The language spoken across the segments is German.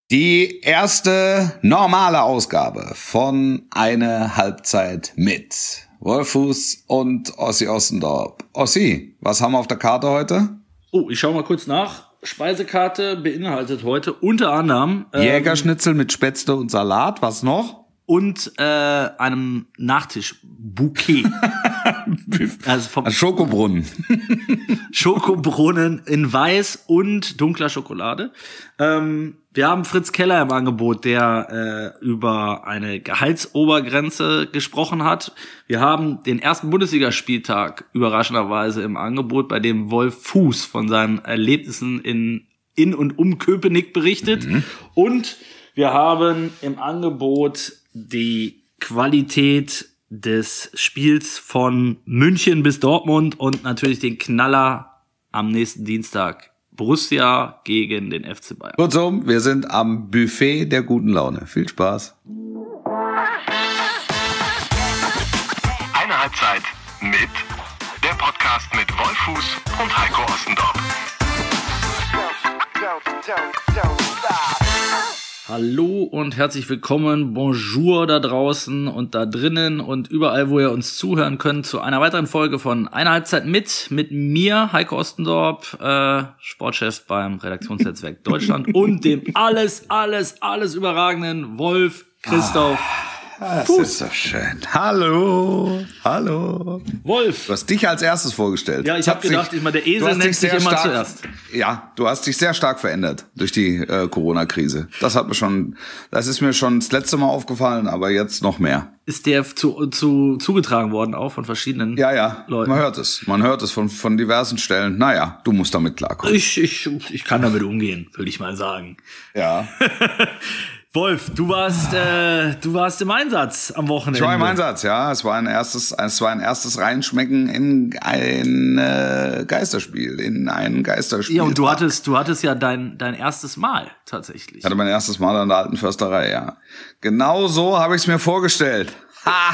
Die erste normale Ausgabe von Eine Halbzeit mit Wolfuß und Ossi Ostendorp. Ossi, was haben wir auf der Karte heute? Oh, ich schaue mal kurz nach. Speisekarte beinhaltet heute unter anderem Jägerschnitzel mit Spätzle und Salat. Was noch? Und einem Nachtisch-Bouquet. Also vom Schokobrunnen. Schokobrunnen in weiß und dunkler Schokolade. Wir haben Fritz Keller im Angebot, der über eine Gehaltsobergrenze gesprochen hat. Wir haben den ersten Bundesligaspieltag überraschenderweise im Angebot, bei dem Wolf Fuß von seinen Erlebnissen in und um Köpenick berichtet. Und wir haben im Angebot die Qualität des Spiels von München bis Dortmund und natürlich den Knaller am nächsten Dienstag. Borussia gegen den FC Bayern. Kurzum, wir sind am Buffet der guten Laune. Viel Spaß. Eine Halbzeit mit der Podcast mit Wolfuß und Heiko Ostendorp. Hallo und herzlich willkommen, bonjour da draußen und da drinnen und überall, wo ihr uns zuhören könnt, zu einer weiteren Folge von Eine Halbzeit mit mir, Heiko Ostendorp, Sportchef beim Redaktionsnetzwerk Deutschland und dem alles überragenden Wolf Christoph Das Fuß. ist so schön. Hallo. Wolf. Du hast dich als erstes vorgestellt. Ja, ich habe gedacht, der Esel nennt sich immer zuerst. Ja, du hast dich sehr stark verändert durch die Corona-Krise. Das ist mir schon das letzte Mal aufgefallen, aber jetzt noch mehr. Ist der zugetragen worden auch von verschiedenen Leuten? Man hört es von diversen Stellen. Naja, du musst damit klarkommen. Ich kann damit umgehen, würde ich mal sagen. Ja. Wolf, du warst im Einsatz am Wochenende. Ich war im Einsatz, ja. Es war ein erstes Reinschmecken in ein Geisterspiel, Ja, und du hattest ja dein erstes Mal tatsächlich. Ich hatte mein erstes Mal an der Alten Försterei, ja. Genau so habe ich es mir vorgestellt. Ha!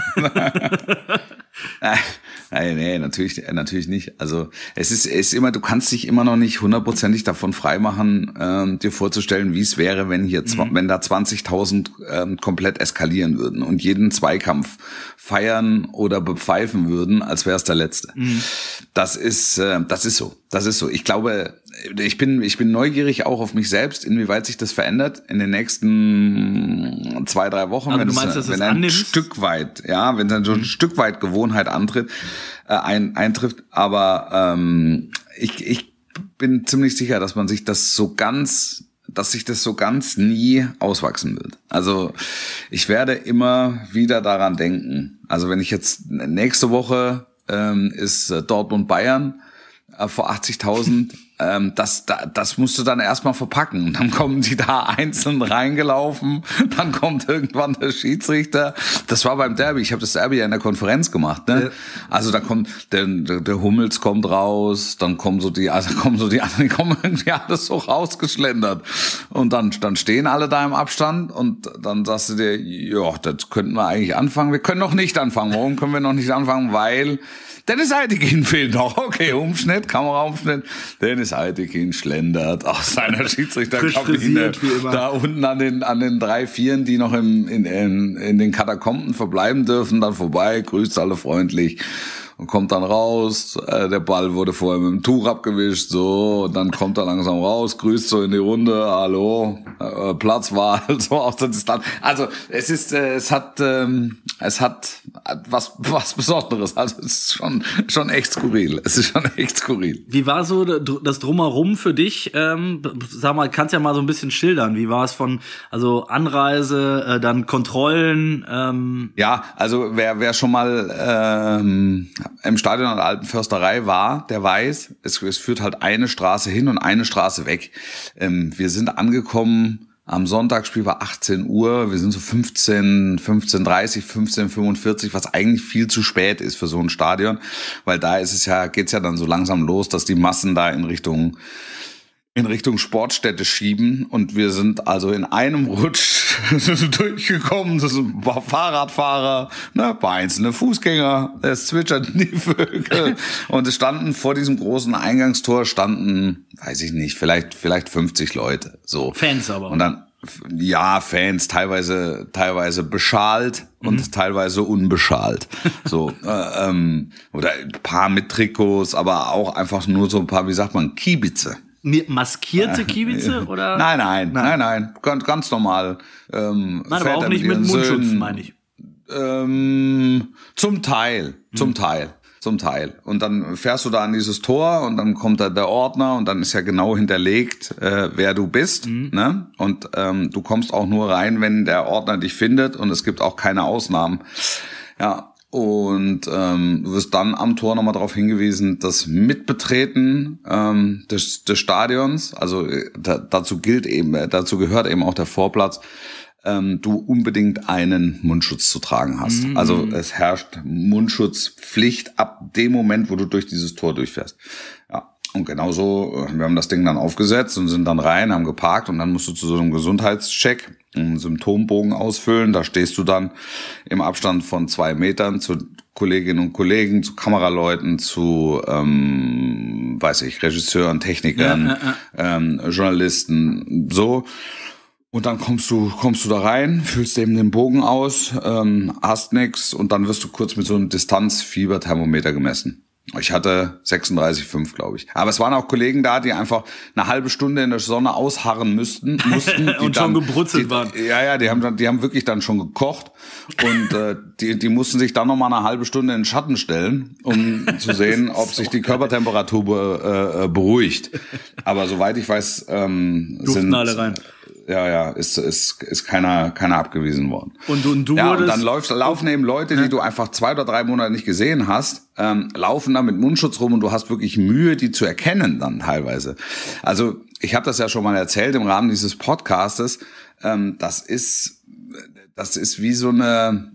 Nee, natürlich nicht. Also es ist immer, du kannst dich immer noch nicht hundertprozentig davon freimachen, dir vorzustellen, wie es wäre, wenn wenn da 20.000 komplett eskalieren würden und jeden Zweikampf feiern oder bepfeifen würden, als wäre es der letzte. Das ist so. Ich glaube, ich bin neugierig auch auf mich selbst, inwieweit sich das verändert in den nächsten 2-3 Wochen, also wenn dann so ein Stück weit Gewohnheit eintrifft. Aber ich bin ziemlich sicher, dass sich das so ganz nie auswachsen wird. Also ich werde immer wieder daran denken. Also wenn ich jetzt nächste Woche ist Dortmund Bayern vor 80.000, das musst du dann erstmal verpacken. Und dann kommen die da einzeln reingelaufen, dann kommt irgendwann der Schiedsrichter. Das war beim Derby, ich habe das Derby ja in der Konferenz gemacht, ne? Ja. Also da kommt der Hummels kommt raus, dann kommen die anderen, die kommen irgendwie alles so rausgeschlendert. Und dann stehen alle da im Abstand und dann sagst du dir, ja, das könnten wir eigentlich anfangen. Wir können noch nicht anfangen. Warum können wir noch nicht anfangen? Weil Dennis Eitekin fehlt noch. Okay, Kameraumschnitt. Dennis Eitekin schlendert aus seiner Schiedsrichterkabine da unten an den 3 Vieren, die noch in den Katakomben verbleiben dürfen, dann vorbei, grüßt alle freundlich und kommt dann raus. Der Ball wurde vorher mit dem Tuch abgewischt, so, und dann kommt er langsam raus, grüßt so in die Runde, hallo, Platzwahl, so aus der Distanz. Also es hat was Besonderes. Also es ist schon echt skurril. Wie war so das Drumherum für dich? Sag mal, kannst ja mal so ein bisschen schildern. Wie war es von Anreise, dann Kontrollen? Ja, also wer schon mal im Stadion an der Alten Försterei war, der weiß, es führt halt eine Straße hin und eine Straße weg. Wir sind angekommen. Am Sonntagsspiel war 18 Uhr, wir sind so 15:30, 15:45, was eigentlich viel zu spät ist für so ein Stadion, weil da geht's ja dann so langsam los, dass die Massen da in Richtung in Richtung Sportstätte schieben und wir sind also in einem Rutsch durchgekommen. Das war Fahrradfahrer, ne, paar einzelne Fußgänger, es zwitscherten die Vögel und es standen vor diesem großen Eingangstor weiß ich nicht, vielleicht 50 Leute, so. Fans aber. Und dann ja, Fans, teilweise beschalt und teilweise unbeschalt. So, oder ein paar mit Trikots, aber auch einfach nur so ein paar, wie sagt man, Kiebitze. Maskierte Kiebitze oder? Nein. Ganz normal. Nein, aber auch nicht mit Mundschutz, meine ich. Zum Teil. Und dann fährst du da an dieses Tor und dann kommt da der Ordner und dann ist ja genau hinterlegt, wer du bist. Ne? Und du kommst auch nur rein, wenn der Ordner dich findet und es gibt auch keine Ausnahmen. Ja. Und du wirst dann am Tor nochmal darauf hingewiesen, dass Mitbetreten des Stadions, also dazu gehört eben auch der Vorplatz, du unbedingt einen Mundschutz zu tragen hast. Also es herrscht Mundschutzpflicht ab dem Moment, wo du durch dieses Tor durchfährst. Ja. Und genauso, wir haben das Ding dann aufgesetzt und sind dann rein, haben geparkt und dann musst du zu so einem Gesundheitscheck einen Symptombogen ausfüllen. Da stehst du dann im Abstand von 2 Metern zu Kolleginnen und Kollegen, zu Kameraleuten, zu, Regisseuren, Technikern, Journalisten, so. Und dann kommst du da rein, füllst eben den Bogen aus, hast nix und dann wirst du kurz mit so einem Distanzfieberthermometer gemessen. Ich hatte 36,5, glaube ich. Aber es waren auch Kollegen da, die einfach eine halbe Stunde in der Sonne ausharren mussten. Und schon gebrutzelt waren. Ja, die haben wirklich dann schon gekocht. Und die mussten sich dann noch mal eine halbe Stunde in den Schatten stellen, um zu sehen, ob sich die Körpertemperatur beruhigt. Aber soweit ich weiß, durften alle rein. Ja, ist keiner abgewiesen worden. Und du ja, wurdest... Und dann laufen eben Leute, die du einfach 2 oder 3 Monate nicht gesehen hast, laufen da mit Mundschutz rum und du hast wirklich Mühe, die zu erkennen dann teilweise. Also ich habe das ja schon mal erzählt im Rahmen dieses Podcastes. Das ist wie so eine...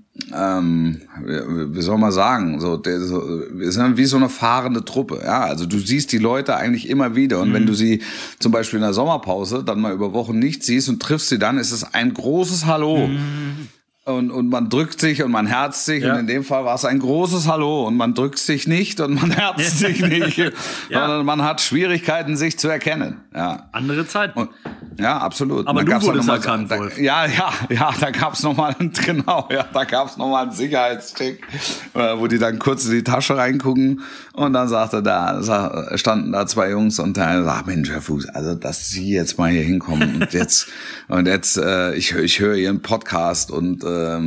wie soll man sagen, wir sind wie so eine fahrende Truppe, ja, also du siehst die Leute eigentlich immer wieder und wenn du sie zum Beispiel in der Sommerpause dann mal über Wochen nicht siehst und triffst sie dann, ist es ein großes Hallo. Und man drückt sich und man herzt sich und in dem Fall war es ein großes Hallo und man drückt sich nicht und man herzt sich nicht, sondern man hat Schwierigkeiten, sich zu erkennen. Ja. Andere Zeit. Ja, absolut. Aber du wurdest erkannt, Wolf. Ja, da gab's noch mal einen Sicherheitscheck, wo die dann kurz in die Tasche reingucken und dann standen da 2 Jungs und der sagt, Mensch, Herr Fuß, also dass Sie jetzt mal hier hinkommen und jetzt ich höre Ihren Podcast und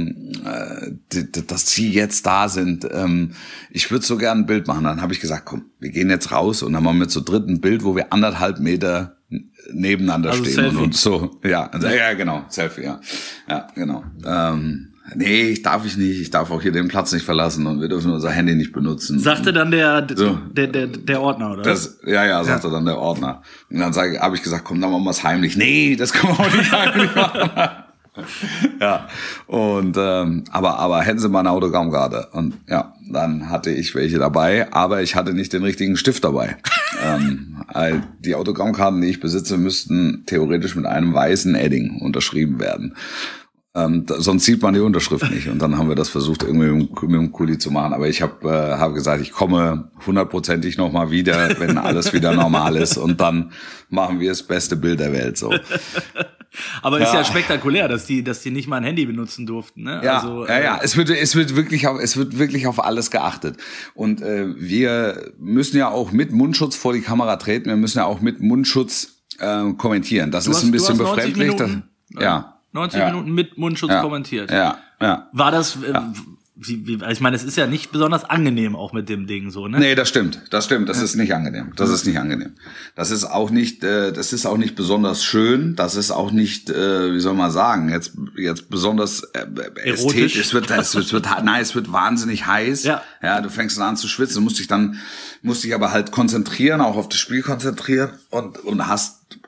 dass Sie jetzt da sind, ich würde so gern ein Bild machen. Dann habe ich gesagt, komm, wir gehen jetzt raus und dann machen wir zu dritt ein Bild, wo wir 1,5 Meter nebeneinander stehen. Selfie. Und so. Ja, genau, Selfie, ja. Ja, genau. Nee, darf ich nicht. Ich darf auch hier den Platz nicht verlassen und wir dürfen unser Handy nicht benutzen. Sagte dann der Ordner, oder? Sagte dann der Ordner. Und dann habe ich gesagt, komm, dann machen wir es heimlich. Nee, das kann man auch nicht heimlich machen. Ja, und aber hätten Sie mal eine Autogrammkarte? Und ja, dann hatte ich welche dabei, aber ich hatte nicht den richtigen Stift dabei. Die Autogrammkarten, die ich besitze, müssten theoretisch mit einem weißen Edding unterschrieben werden. Sonst sieht man die Unterschrift nicht. Und dann haben wir das versucht, irgendwie mit dem Kuli zu machen. Aber ich habe gesagt, ich komme 100%ig nochmal wieder, wenn alles wieder normal ist. Und dann machen wir das beste Bild der Welt, so. Aber ist ja spektakulär, dass die nicht mal ein Handy benutzen durften, ne? Ja, also, es wird wirklich auf alles geachtet. Und wir müssen ja auch mit Mundschutz vor die Kamera treten. Wir müssen ja auch mit Mundschutz kommentieren. Das ist ein bisschen befremdlich. 90 Minuten mit Mundschutz kommentiert. Ja. War das, ich meine, es ist ja nicht besonders angenehm auch mit dem Ding so, ne? Nee, das stimmt. Das ist nicht angenehm. Das ist auch nicht besonders schön. Das ist auch nicht, wie soll man sagen, jetzt besonders ästhetisch. Es wird wahnsinnig heiß. Ja, du fängst dann an zu schwitzen. Du musst dich aber halt konzentrieren, auch auf das Spiel konzentrieren und hast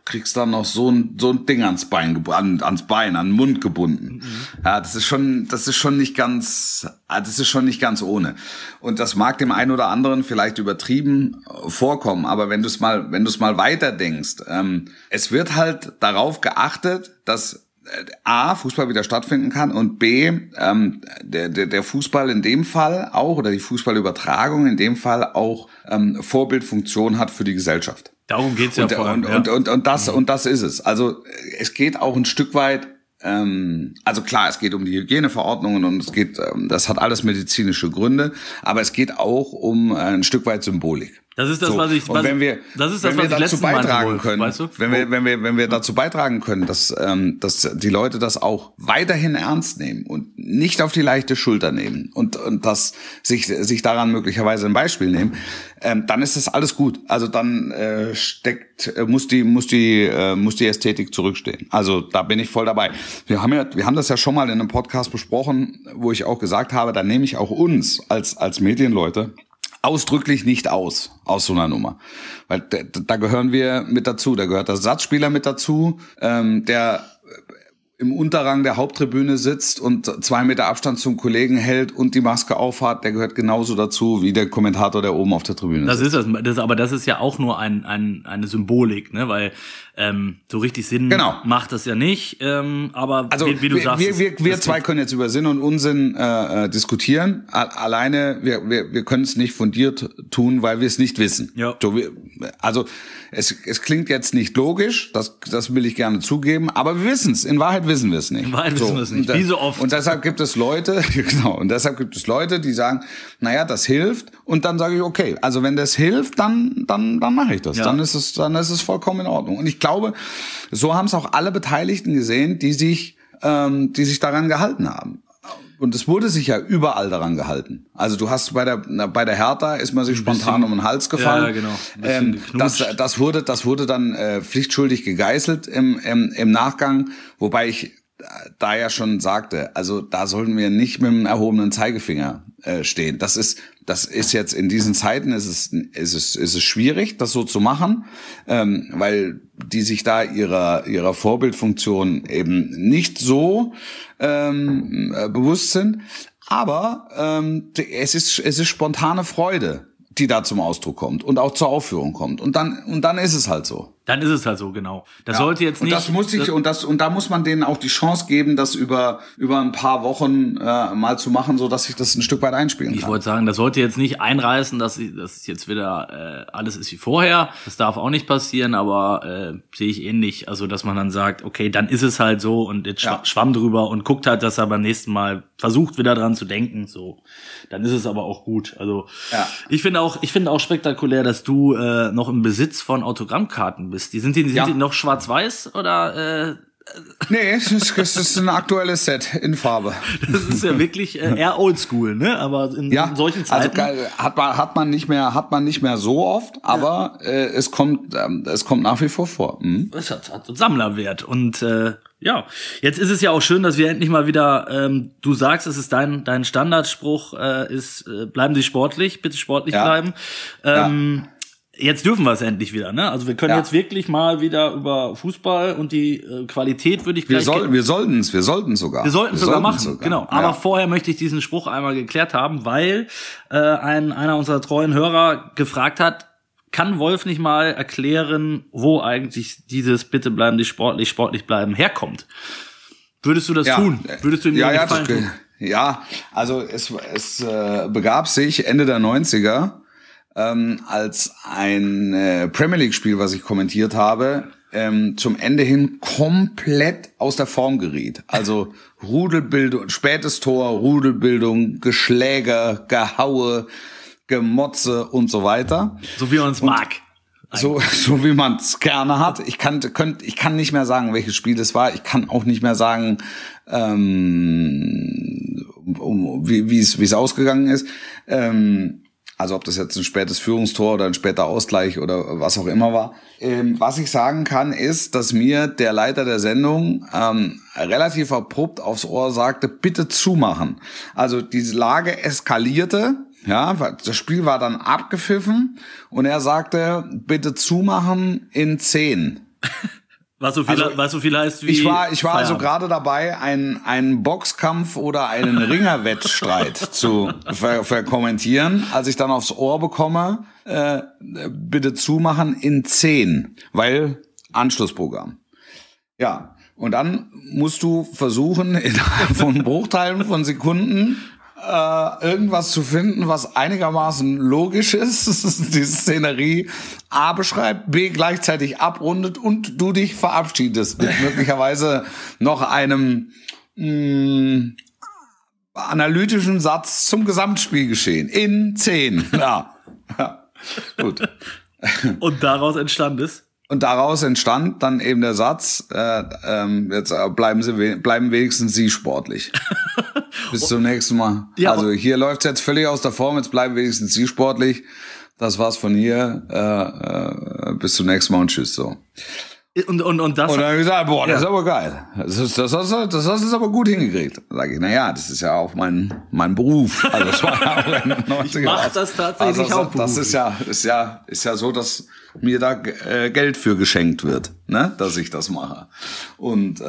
kriegst dann noch so ein Ding an den Mund gebunden. Ja, das ist schon nicht ganz ohne. Und das mag dem einen oder anderen vielleicht übertrieben vorkommen, aber wenn du es mal weiter denkst, es wird halt darauf geachtet, dass A, Fußball wieder stattfinden kann und B, der Fußball in dem Fall auch oder die Fußballübertragung in dem Fall auch Vorbildfunktion hat für die Gesellschaft. Darum geht's ja vor allem. Und das ist es. Also es geht auch ein Stück weit, also klar, es geht um die Hygieneverordnungen und es geht, das hat alles medizinische Gründe, aber es geht auch um ein Stück weit Symbolik. Das ist das, was ich dazu beitragen können, weißt du? wenn wir dazu beitragen können, dass die Leute das auch weiterhin ernst nehmen und nicht auf die leichte Schulter nehmen und das sich daran möglicherweise ein Beispiel nehmen, dann ist das alles gut. Also dann muss die Ästhetik zurückstehen. Also da bin ich voll dabei. Wir haben das ja schon mal in einem Podcast besprochen, wo ich auch gesagt habe, da nehme ich auch uns als Medienleute ausdrücklich nicht aus so einer Nummer. Weil da gehören wir mit dazu. Da gehört der Ersatzspieler mit dazu, der im Unterrang der Haupttribüne sitzt und 2 Meter Abstand zum Kollegen hält und die Maske aufhat, der gehört genauso dazu wie der Kommentator, der oben auf der Tribüne sitzt. Aber das ist ja auch nur eine Symbolik, ne? Weil so richtig Sinn macht das ja nicht. Aber also wie du sagst, wir zwei können jetzt über Sinn und Unsinn diskutieren. Alleine wir können es nicht fundiert tun, weil wir es nicht wissen. Ja. Also es klingt jetzt nicht logisch, das will ich gerne zugeben, aber wir wissen es. In Wahrheit wissen wir es nicht. In Wahrheit wissen wir es nicht. Wie so oft. Und deshalb gibt es Leute, die sagen, naja, das hilft. Und dann sage ich, okay, also wenn das hilft, dann mache ich das. Ja. Dann ist es vollkommen in Ordnung. Und ich glaube, so haben es auch alle Beteiligten gesehen, die sich daran gehalten haben. Und es wurde sich ja überall daran gehalten. Also du hast bei der Hertha ist man sich spontan um den Hals gefallen. Ja, genau. Das wurde dann pflichtschuldig gegeißelt im Nachgang, wobei ich da ja schon sagte, also da sollten wir nicht mit dem erhobenen Zeigefinger stehen. Das ist jetzt in diesen Zeiten ist es schwierig, das so zu machen, weil die sich da ihrer Vorbildfunktion eben nicht so bewusst sind. Aber es ist spontane Freude, die da zum Ausdruck kommt und auch zur Aufführung kommt. Und dann ist es halt so. Dann ist es halt so, genau. Das sollte jetzt nicht. Und da muss man denen auch die Chance geben, das über ein paar Wochen mal zu machen, so dass sich das ein Stück weit einspielen kann. Ich wollte sagen, das sollte jetzt nicht einreißen, dass jetzt wieder alles ist wie vorher. Das darf auch nicht passieren, aber sehe ich ähnlich. Also, dass man dann sagt, okay, dann ist es halt so und jetzt schwamm drüber und guckt halt, dass er beim nächsten Mal versucht, wieder dran zu denken. So, dann ist es aber auch gut. Also, ich finde auch spektakulär, dass du noch im Besitz von Autogrammkarten bist. Sind die noch schwarz-weiß oder? Nee, es ist ein aktuelles Set in Farbe. Das ist ja wirklich eher oldschool, ne? Aber in solchen Zeiten. Also hat man nicht mehr so oft, aber es kommt nach wie vor. Mhm. Es hat so Sammlerwert. Und jetzt ist es ja auch schön, dass wir endlich mal wieder, du sagst, es ist dein Standardspruch, bleiben Sie sportlich, bitte sportlich bleiben. Jetzt dürfen wir es endlich wieder, ne? Also wir können jetzt wirklich mal wieder über Fußball und die Qualität würde ich gleich... Wir sollten es sogar machen, genau. Aber vorher möchte ich diesen Spruch einmal geklärt haben, weil einer unserer treuen Hörer gefragt hat, kann Wolf nicht mal erklären, wo eigentlich dieses Bitte bleiben Sie sportlich bleiben herkommt? Würdest du das tun? Würdest du ihm den Gefallen tun? Ja, also es begab sich Ende der 90er, als ein Premier League Spiel, was ich kommentiert habe, zum Ende hin komplett aus der Form geriet. Also Rudelbildung, spätes Tor, Rudelbildung, Geschläger, Gehaue, Gemotze und so weiter. So wie man es mag. So wie man es gerne hat. Ich kann nicht mehr sagen, welches Spiel es war. Ich kann auch nicht mehr sagen, wie es ausgegangen ist. Also ob das jetzt ein spätes Führungstor oder ein später Ausgleich oder was auch immer war. Was ich sagen kann, ist, dass mir der Leiter der Sendung relativ abrupt aufs Ohr sagte, bitte zumachen. Also diese Lage eskalierte. Ja, das Spiel war dann abgepfiffen und er sagte, bitte zumachen in 10. Was so viel heißt wie Ich war also Feierabend. gerade dabei, einen Boxkampf oder einen Ringerwettstreit zu verkommentieren, als ich dann aufs Ohr bekomme, bitte zumachen in 10, weil Anschlussprogramm. Ja, und dann musst du versuchen, innerhalb von Bruchteilen von Sekunden irgendwas zu finden, was einigermaßen logisch ist, die Szenerie A beschreibt, B gleichzeitig abrundet und du dich verabschiedest mit möglicherweise noch einem analytischen Satz zum Gesamtspielgeschehen in 10. Ja. Gut. Und daraus entstand es? Und daraus entstand dann eben der Satz, jetzt bleiben wenigstens Sie sportlich. Bis zum nächsten Mal. Ja, also hier läuft's jetzt völlig aus der Form, jetzt bleiben wenigstens Sie sportlich. Das war's von hier. Bis zum nächsten Mal und tschüss. So. Und das. Und dann habe ich gesagt, boah, das ist aber geil. Das hast du aber gut hingekriegt. Dann sage ich, naja, das ist ja auch mein Beruf. Also das war ja auch in den 90er. Ich mache das tatsächlich auch beruflich. Das ist ja so, dass mir da Geld für geschenkt wird, ne, dass ich das mache. Und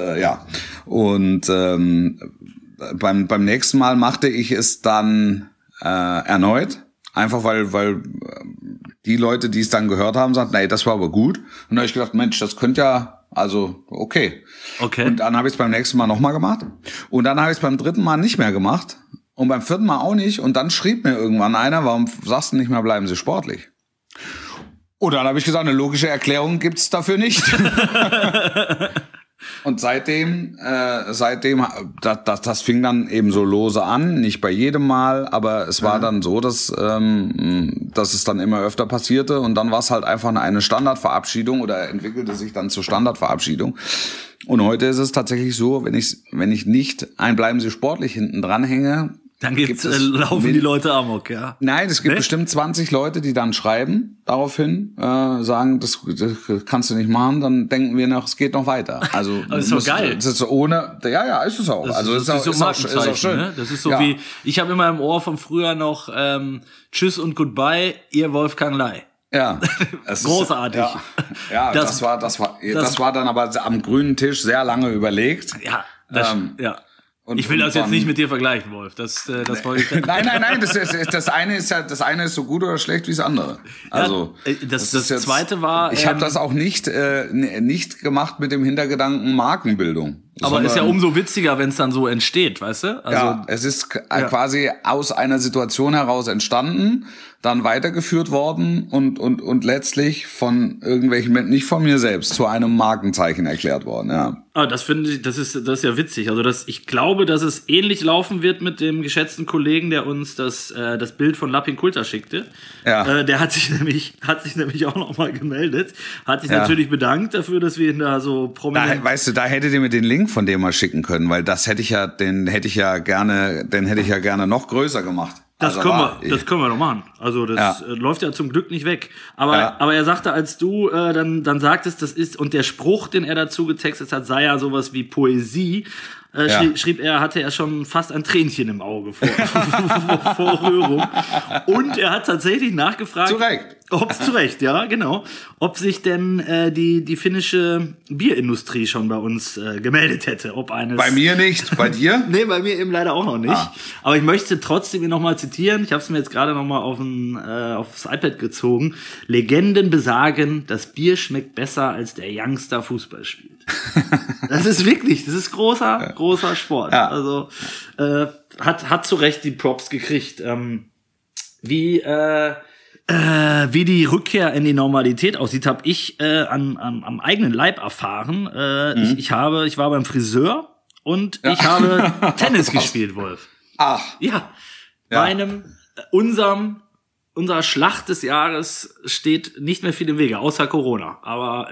beim nächsten Mal machte ich es dann erneut, einfach weil die Leute, die es dann gehört haben, sagten, nee, das war aber gut. Und dann habe ich gedacht, Mensch, das könnte ja, also okay. Und dann habe ich es beim nächsten Mal nochmal gemacht. Und dann habe ich es beim dritten Mal nicht mehr gemacht. Und beim vierten Mal auch nicht. Und dann schrieb mir irgendwann einer, warum sagst du nicht mehr, bleiben Sie sportlich? Und dann habe ich gesagt, eine logische Erklärung gibt's dafür nicht. Und seitdem, das fing dann eben so lose an, nicht bei jedem Mal, aber es war dann so, dass es dann immer öfter passierte und dann war es halt einfach eine Standardverabschiedung oder entwickelte sich dann zur Standardverabschiedung. Und heute ist es tatsächlich so, wenn ich nicht ein Bleiben Sie sportlich hinten dran hänge, dann laufen die Leute amok, ja. Nein, es gibt bestimmt 20 Leute, die dann schreiben, daraufhin, sagen, das kannst du nicht machen, dann denken wir noch, es geht noch weiter. Also, das ist doch geil. Das ist so ohne, ja, ist es auch. Das also, ist auch schön. Ne? Das ist so wie, ich habe immer im Ohr von früher noch, Tschüss und Goodbye, ihr Wolfgang Ley. Ja. Großartig. Ja, das war dann aber am grünen Tisch sehr lange überlegt. Ja, ich will das jetzt nicht mit dir vergleichen, Wolf. Das wollte ich. Nein. Das eine ist so gut oder schlecht wie das andere. Also das zweite war. Ich habe das auch nicht gemacht mit dem Hintergedanken Markenbildung. Aber ist ja umso witziger, wenn es dann so entsteht, weißt du? Also, ja, es ist quasi aus einer Situation heraus entstanden, dann weitergeführt worden und letztlich von irgendwelchen Menschen, nicht von mir selbst, zu einem Markenzeichen erklärt worden, ja. Ah, das finde ich, das ist ja witzig. Also ich glaube, dass es ähnlich laufen wird mit dem geschätzten Kollegen, der uns das Bild von Lapin Kulta schickte. Ja. Der hat sich nämlich auch nochmal gemeldet, hat sich natürlich bedankt dafür, dass wir ihn da so prominent. Da hättet ihr mir den Link von dem mal schicken können, weil den hätte ich ja gerne noch größer gemacht. Das können wir doch machen. Also das läuft ja zum Glück nicht weg. Aber er sagte, als du dann sagtest, das ist, und der Spruch, den er dazu getextet hat, sei ja sowas wie Poesie, schrieb er, hatte er schon fast ein Tränchen im Auge vor Rührung. Und er hat tatsächlich nachgefragt. Zu Recht, ja, genau. Ob sich denn die finnische Bierindustrie schon bei uns gemeldet hätte. Bei mir nicht, bei dir? Nee, bei mir eben leider auch noch nicht. Aber ich möchte trotzdem ihn nochmal zitieren. Ich habe es mir jetzt gerade nochmal aufs iPad gezogen. Legenden besagen, das Bier schmeckt besser, als der Youngster Fußball spielt. Das ist großer Sport. Ja. Also hat zu Recht die Props gekriegt. Wie die Rückkehr in die Normalität aussieht, habe ich am eigenen Leib erfahren. Ich war beim Friseur und ich habe Tennis gespielt, Wolf. Ach. Ja. Unserer Schlacht des Jahres steht nicht mehr viel im Wege, außer Corona. Aber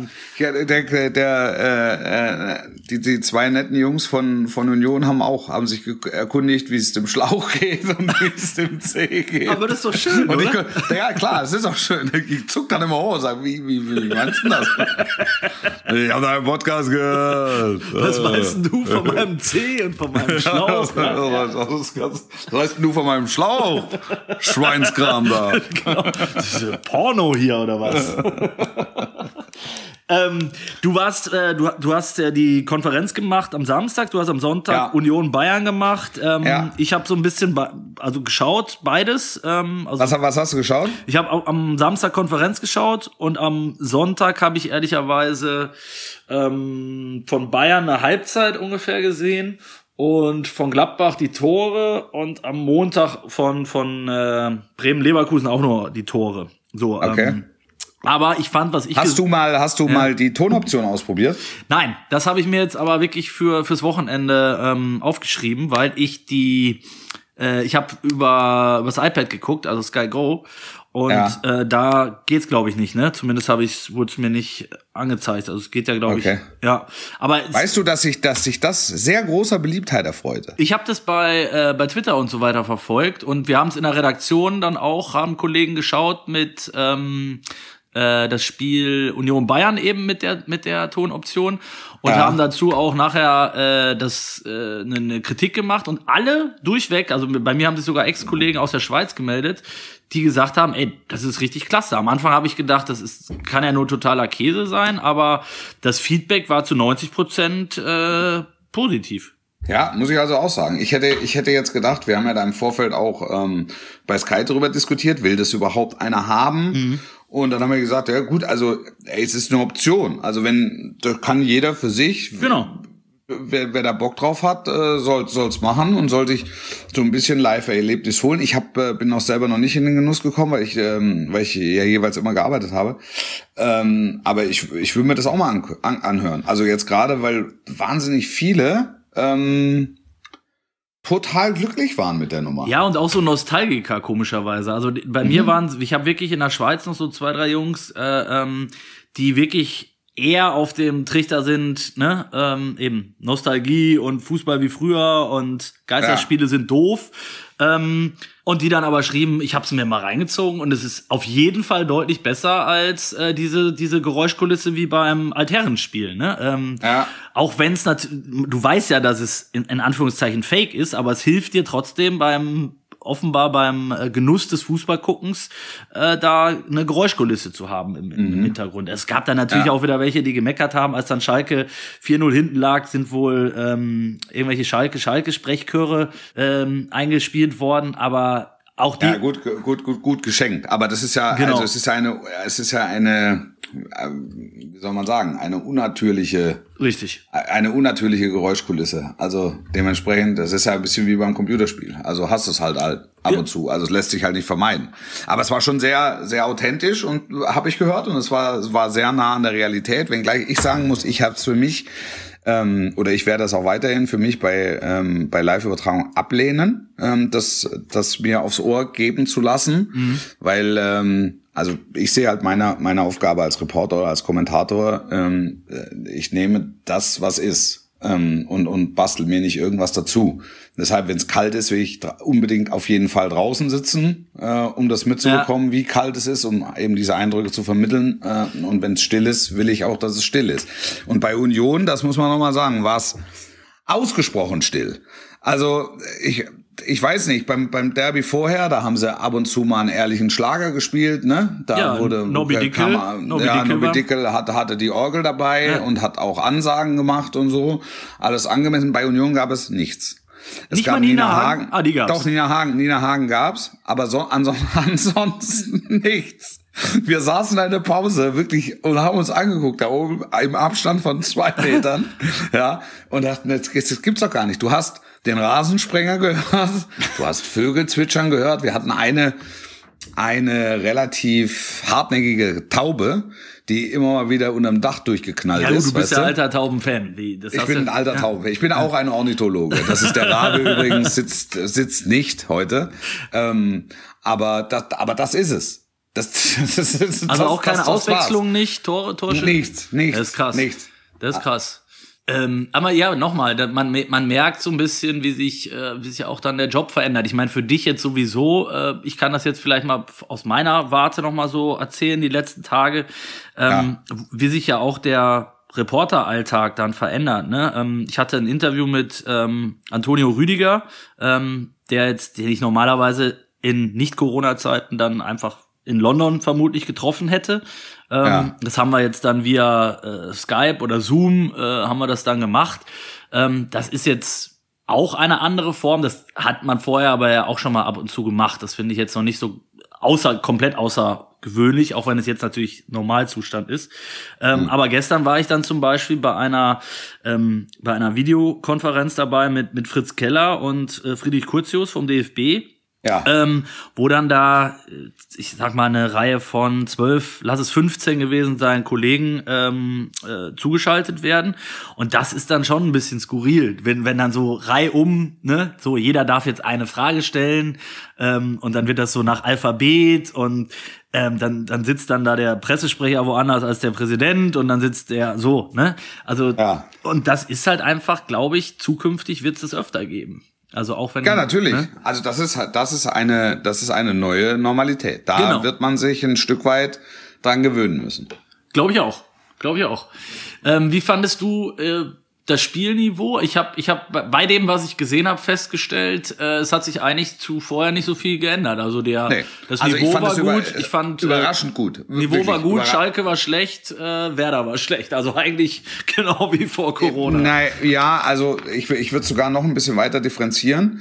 die zwei netten Jungs von Union haben sich erkundigt, wie es dem Schlauch geht und wie es dem Zeh geht. Aber das ist doch schön, oder? Ja, klar, es ist auch schön. Ich zuck dann immer hoch und sag, wie meinst du das? Ich habe deinen Podcast gehört. Was weißt du von meinem Zeh und von meinem Schlauch? Was weißt du von meinem Schlauch? Schweinskram da. Genau. Das ist Porno hier, oder was? Du hast die Konferenz gemacht am Samstag, du hast am Sonntag Union Bayern gemacht. Ich habe so ein bisschen geschaut, beides. Was hast du geschaut? Ich habe am Samstag Konferenz geschaut und am Sonntag habe ich ehrlicherweise von Bayern eine Halbzeit ungefähr gesehen und von Gladbach die Tore und am Montag von Bremen-Leverkusen auch nur die Tore. So, okay. Aber ich fand, Hast du mal die Tonoption ausprobiert? Nein, das habe ich mir jetzt aber wirklich fürs Wochenende aufgeschrieben, weil ich ich habe übers iPad geguckt, also Sky Go, und da geht's glaube ich nicht, ne? Zumindest wurde es mir nicht angezeigt. Also es geht ja glaube ich. Ja, aber weißt du, dass sich das sehr großer Beliebtheit erfreute? Ich habe das bei Twitter und so weiter verfolgt und wir haben es in der Redaktion dann auch, haben Kollegen geschaut mit das Spiel Union Bayern eben mit der Tonoption und haben dazu auch nachher eine Kritik gemacht und alle durchweg, also bei mir haben sich sogar Ex-Kollegen aus der Schweiz gemeldet, die gesagt haben, ey, das ist richtig klasse. Am Anfang habe ich gedacht, kann ja nur totaler Käse sein, aber das Feedback war zu 90% positiv. Ja, muss ich also auch sagen. Ich hätte jetzt gedacht, wir haben ja da im Vorfeld auch bei Sky drüber diskutiert, will das überhaupt einer haben? Mhm. Und dann haben wir gesagt, ja gut, also es ist eine Option. Also da kann jeder für sich, genau. Wer da Bock drauf hat, soll's machen und soll sich so ein bisschen Live-Erlebnis holen. Ich bin auch selber noch nicht in den Genuss gekommen, weil ich ja jeweils immer gearbeitet habe. Aber ich will mir das auch mal anhören. Also jetzt gerade, weil wahnsinnig viele total glücklich waren mit der Nummer. Ja, und auch so Nostalgiker, komischerweise. Also bei mir ich habe wirklich in der Schweiz noch so 2, 3 Jungs, die wirklich eher auf dem Trichter sind, ne, eben Nostalgie und Fußball wie früher und Geisterspiele sind doof. Und die dann aber schrieben, ich habe es mir mal reingezogen und es ist auf jeden Fall deutlich besser als diese Geräuschkulisse wie beim Altherrenspiel, ne? Auch wenn es du weißt ja, dass es in Anführungszeichen Fake ist, aber es hilft dir trotzdem offenbar beim Genuss des Fußballguckens da eine Geräuschkulisse zu haben im Hintergrund. Es gab dann natürlich auch wieder welche, die gemeckert haben, als dann Schalke 4-0 hinten lag, sind wohl irgendwelche Schalke-Sprechchöre eingespielt worden, aber auch die... Ja, gut geschenkt. Aber das ist ja, genau. Also es ist ja eine, wie soll man sagen, eine unnatürliche Geräuschkulisse. Also dementsprechend, das ist ja ein bisschen wie beim Computerspiel. Also hast du es halt ab und zu. Also es lässt sich halt nicht vermeiden. Aber es war schon sehr, sehr authentisch und habe ich gehört und es war sehr nah an der Realität. Wenngleich ich sagen muss, ich habe es für mich oder ich werde das auch weiterhin für mich bei Live-Übertragung ablehnen, das mir aufs Ohr geben zu lassen, weil also ich sehe halt meine Aufgabe als Reporter oder als Kommentator, ich nehme das, was ist, und bastel mir nicht irgendwas dazu. Deshalb, wenn es kalt ist, will ich unbedingt auf jeden Fall draußen sitzen, um das mitzubekommen, wie kalt es ist, um eben diese Eindrücke zu vermitteln. Und wenn es still ist, will ich auch, dass es still ist. Und bei Union, das muss man nochmal sagen, war es ausgesprochen still. Also ich weiß nicht, beim Derby vorher, da haben sie ab und zu mal einen ehrlichen Schlager gespielt, ne? Da wurde Nobby Dickel hatte die Orgel dabei und hat auch Ansagen gemacht und so. Alles angemessen. Bei Union gab es nichts. Es nicht gab mal Nina Hagen. Die gab's. Doch, Nina Hagen gab's, aber ansonsten nichts. Wir saßen da in der Pause wirklich und haben uns angeguckt, da oben im Abstand von 2 Metern, ja, und dachten, das gibt's doch gar nicht. Du hast den Rasensprenger gehört, du hast Vögel zwitschern gehört, wir hatten eine relativ hartnäckige Taube, die immer mal wieder unterm Dach durchgeknallt ist. Ja, du bist ja alter Taubenfan. Ich bin ein alter Tauben. Ich bin auch ein Ornithologe. Das ist der Rabe übrigens, sitzt nicht heute. Aber das ist es. Also auch keine Auswechslung, nicht Tore? Nichts. Das ist krass. Nichts. Das ist krass. Aber ja, nochmal, man merkt so ein bisschen, wie sich auch dann der Job verändert. Ich meine, für dich jetzt sowieso, ich kann das jetzt vielleicht mal aus meiner Warte nochmal so erzählen, die letzten Tage, wie sich ja auch der Reporteralltag dann verändert, ne? Ich hatte ein Interview mit Antonio Rüdiger, den ich normalerweise in Nicht-Corona-Zeiten dann einfach in London vermutlich getroffen hätte. Das haben wir jetzt dann via Skype oder Zoom haben wir das dann gemacht. Das ist jetzt auch eine andere Form. Das hat man vorher aber ja auch schon mal ab und zu gemacht. Das finde ich jetzt noch nicht so komplett außergewöhnlich, auch wenn es jetzt natürlich Normalzustand ist. Aber gestern war ich dann zum Beispiel bei einer Videokonferenz dabei mit Fritz Keller und Friedrich Curtius vom DFB. Ja. Wo dann da, ich sag mal, eine Reihe von 12, lass es 15 gewesen sein, Kollegen zugeschaltet werden. Und das ist dann schon ein bisschen skurril, wenn dann so reihum, ne, so jeder darf jetzt eine Frage stellen, und dann wird das so nach Alphabet und dann sitzt dann da der Pressesprecher woanders als der Präsident und dann sitzt der so, ne? Also, und das ist halt einfach, glaube ich, zukünftig wird es das öfter geben. Also auch wenn, ja, natürlich. Ne? Also das ist eine neue Normalität. Da wird man sich ein Stück weit dran gewöhnen müssen. Glaube ich auch. Wie fandest du das Spielniveau? Ich hab bei dem, was ich gesehen habe, festgestellt, es hat sich eigentlich zu vorher nicht so viel geändert. Also das Niveau war gut. Ich fand überraschend gut. Niveau war gut, Schalke war schlecht, Werder war schlecht. Also eigentlich genau wie vor Corona. Nein, ja, also ich würde sogar noch ein bisschen weiter differenzieren.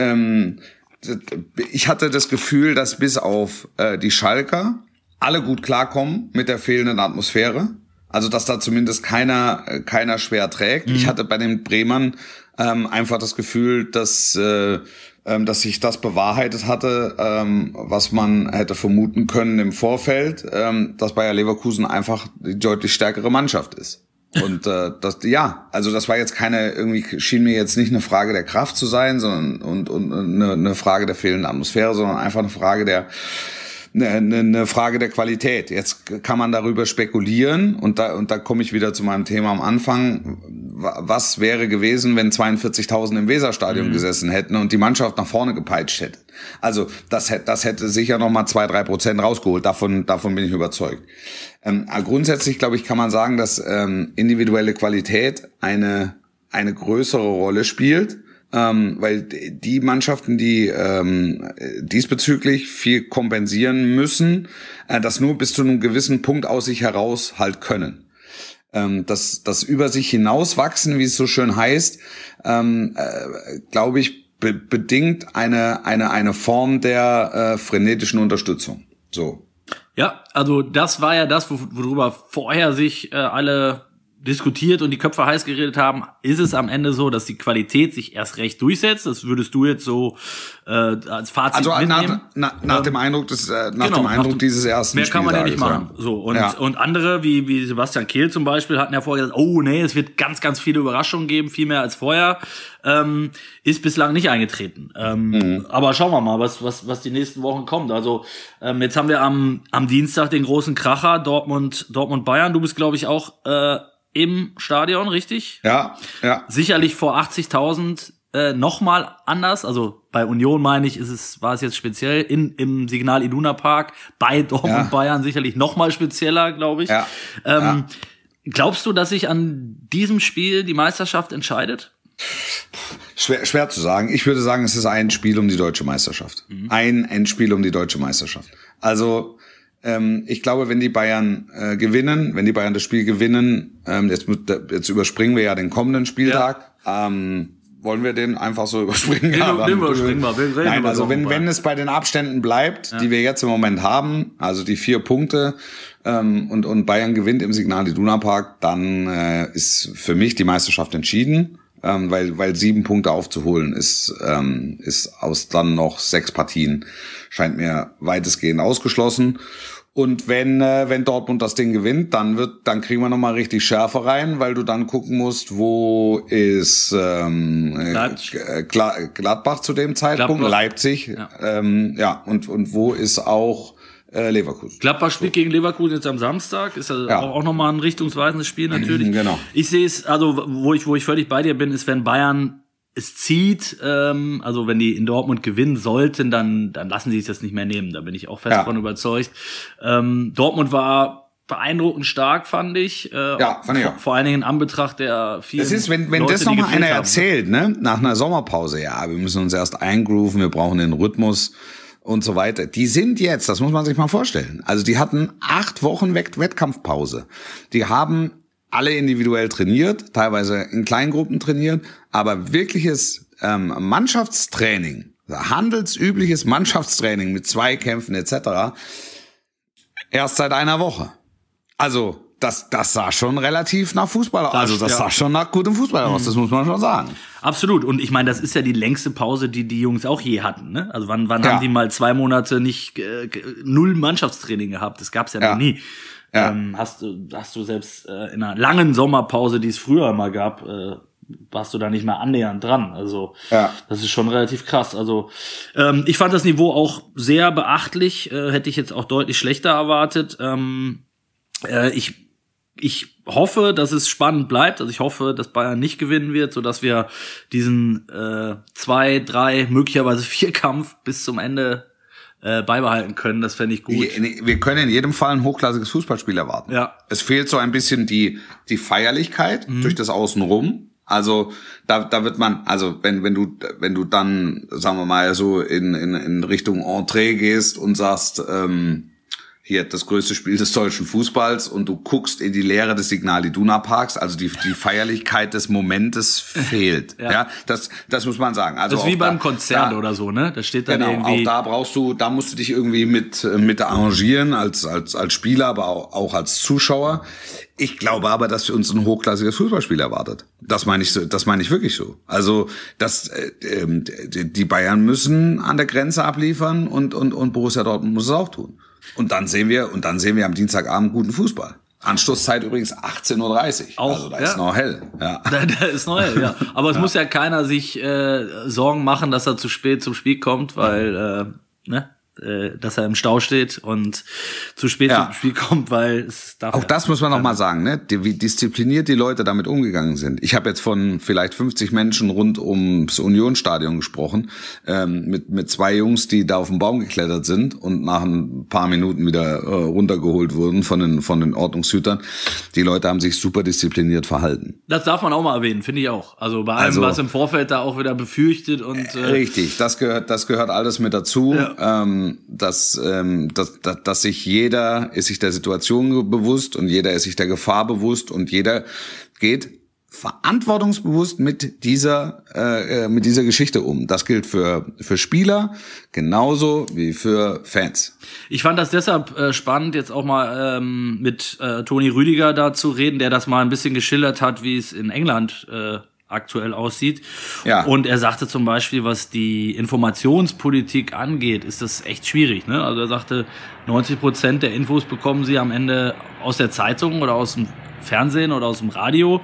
Ich hatte das Gefühl, dass bis auf die Schalker alle gut klarkommen mit der fehlenden Atmosphäre. Also, dass da zumindest keiner schwer trägt. Ich hatte bei den Bremern einfach das Gefühl, dass sich das bewahrheitet hatte, was man hätte vermuten können im Vorfeld, dass Bayer Leverkusen einfach die deutlich stärkere Mannschaft ist. Und also das war jetzt schien mir jetzt nicht eine Frage der Kraft zu sein, sondern und eine Frage der fehlenden Atmosphäre, sondern einfach eine Frage der Qualität. Jetzt kann man darüber spekulieren und da komme ich wieder zu meinem Thema am Anfang. Was wäre gewesen, wenn 42.000 im Weserstadion gesessen hätten und die Mannschaft nach vorne gepeitscht hätte? Also das hätte sicher noch mal 2-3% rausgeholt. Davon bin ich überzeugt. Grundsätzlich, glaube ich, kann man sagen, dass individuelle Qualität eine größere Rolle spielt. Weil die Mannschaften, die diesbezüglich viel kompensieren müssen, das nur bis zu einem gewissen Punkt aus sich heraus halt können. Das über sich hinauswachsen, wie es so schön heißt, glaube ich, bedingt eine Form der frenetischen Unterstützung. So. Ja, also das war ja das, worüber vorher sich alle diskutiert und die Köpfe heiß geredet haben. Ist es am Ende so, dass die Qualität sich erst recht durchsetzt? Das würdest du jetzt so als Fazit mitnehmen? Nach dem Eindruck dieses ersten Mehr kann man ja nicht machen. Ja. So und andere wie Sebastian Kehl zum Beispiel hatten ja vorher gesagt, oh nee, es wird ganz, ganz viele Überraschungen geben, viel mehr als vorher. Ist bislang nicht eingetreten. Aber schauen wir mal, was die nächsten Wochen kommt. Also jetzt haben wir am Dienstag den großen Kracher Dortmund Bayern. Du bist, glaube ich, auch im Stadion, richtig? Ja. Sicherlich vor 80.000 nochmal anders. Also bei Union, meine ich, war es jetzt speziell im Signal Iduna Park. Bei Dortmund Bayern sicherlich nochmal spezieller, glaube ich. Ja. Glaubst du, dass sich an diesem Spiel die Meisterschaft entscheidet? Schwer zu sagen. Ich würde sagen, es ist ein Spiel um die deutsche Meisterschaft. Ein Endspiel um die deutsche Meisterschaft. Also ich glaube, wenn die Bayern das Spiel gewinnen, jetzt überspringen wir ja den kommenden Spieltag. Ja. Wollen wir den einfach so überspringen? Nein, also wenn es bei den Abständen bleibt, die wir jetzt im Moment haben, also die 4 Punkte, und Bayern gewinnt im Signal Iduna Park, dann ist für mich die Meisterschaft entschieden. Weil 7 Punkte aufzuholen ist aus dann noch 6 Partien, scheint mir weitestgehend ausgeschlossen. Und wenn Dortmund das Ding gewinnt, dann kriegen wir nochmal richtig Schärfe rein, weil du dann gucken musst, wo ist Gladbach zu dem Zeitpunkt, Leipzig, und wo ist auch Leverkusen. Gladbach spielt gegen Leverkusen jetzt am Samstag, ist also auch nochmal ein richtungsweisendes Spiel natürlich. Genau. Ich sehe es, also wo ich völlig bei dir bin, ist, wenn Bayern es zieht, also wenn die in Dortmund gewinnen sollten, dann lassen sie sich das nicht mehr nehmen. Da bin ich auch fest davon überzeugt. Dortmund war beeindruckend stark, fand ich. Fand ich auch. Vor allen Dingen in Anbetracht der vielen Das ist, wenn Leute, das nochmal einer erzählt, ne, nach einer Sommerpause, wir müssen uns erst eingrooven, wir brauchen den Rhythmus. und so weiter, die sind jetzt, das muss man sich mal vorstellen, also die hatten 8 Wochen Wettkampfpause. Die haben alle individuell trainiert, teilweise in Kleingruppen trainiert, aber wirkliches Mannschaftstraining, handelsübliches Mannschaftstraining mit Zweikämpfen etc. erst seit einer Woche. Also das sah schon relativ nach Fußball aus. Also das sah schon nach gutem Fußball aus, das muss man schon sagen. Absolut. Und ich meine, das ist ja die längste Pause, die die Jungs auch je hatten. Ne? Also wann haben die mal 2 Monate nicht 0 Mannschaftstraining gehabt? Das gab's ja noch nie. Ja. Hast du selbst in einer langen Sommerpause, die es früher mal gab, warst du da nicht mehr annähernd dran. Also das ist schon relativ krass. Also ich fand das Niveau auch sehr beachtlich. Hätte ich jetzt auch deutlich schlechter erwartet. Ich hoffe, dass es spannend bleibt. Also ich hoffe, dass Bayern nicht gewinnen wird, sodass wir diesen 2, 3, möglicherweise 4 Kampf bis zum Ende beibehalten können. Das fände ich gut. Wir können in jedem Fall ein hochklassiges Fußballspiel erwarten. Ja. Es fehlt so ein bisschen die Feierlichkeit durch das Außenrum. Also da wird man, also wenn du dann, sagen wir mal, so in Richtung Entree gehst und sagst, hier das größte Spiel des deutschen Fußballs und du guckst in die Leere des Signal Iduna Parks, also die Feierlichkeit des Momentes fehlt. Ja, das muss man sagen. Also das ist wie beim Konzert oder so, ne? Da steht dann irgendwie. Auch da musst du dich irgendwie mit arrangieren als Spieler, aber auch als Zuschauer. Ich glaube aber, dass uns ein hochklassiges Fußballspiel erwartet. Das meine ich wirklich so. Also, die Bayern müssen an der Grenze abliefern und Borussia Dortmund muss es auch tun. Und dann sehen wir am Dienstagabend guten Fußball. Anstoßzeit übrigens 18:30 Uhr. Also da ist noch hell. Ja. Da ist noch hell, ja. Aber es muss ja keiner sich Sorgen machen, dass er zu spät zum Spiel kommt, weil dass er im Stau steht und zu spät zum Spiel kommt, weil es darf. Auch das muss man noch mal sagen, ne? Wie diszipliniert die Leute damit umgegangen sind. Ich habe jetzt von vielleicht 50 Menschen rund ums Unionsstadion gesprochen, mit 2 Jungs, die da auf den Baum geklettert sind und nach ein paar Minuten wieder runtergeholt wurden von den Ordnungshütern. Die Leute haben sich super diszipliniert verhalten. Das darf man auch mal erwähnen, finde ich auch. Also bei allem, was im Vorfeld da auch wieder befürchtet und richtig, das gehört alles mit dazu. Ja. Dass jeder ist sich der Situation bewusst und jeder ist sich der Gefahr bewusst und jeder geht verantwortungsbewusst mit dieser Geschichte um. Das gilt für Spieler genauso wie für Fans. Ich fand das deshalb spannend, jetzt auch mal mit Toni Rüdiger da zu reden, der das mal ein bisschen geschildert hat, wie es in England aktuell aussieht. Ja. Und er sagte zum Beispiel, was die Informationspolitik angeht, ist das echt schwierig. Ne? Also er sagte, 90% der Infos bekommen sie am Ende aus der Zeitung oder aus dem Fernsehen oder aus dem Radio.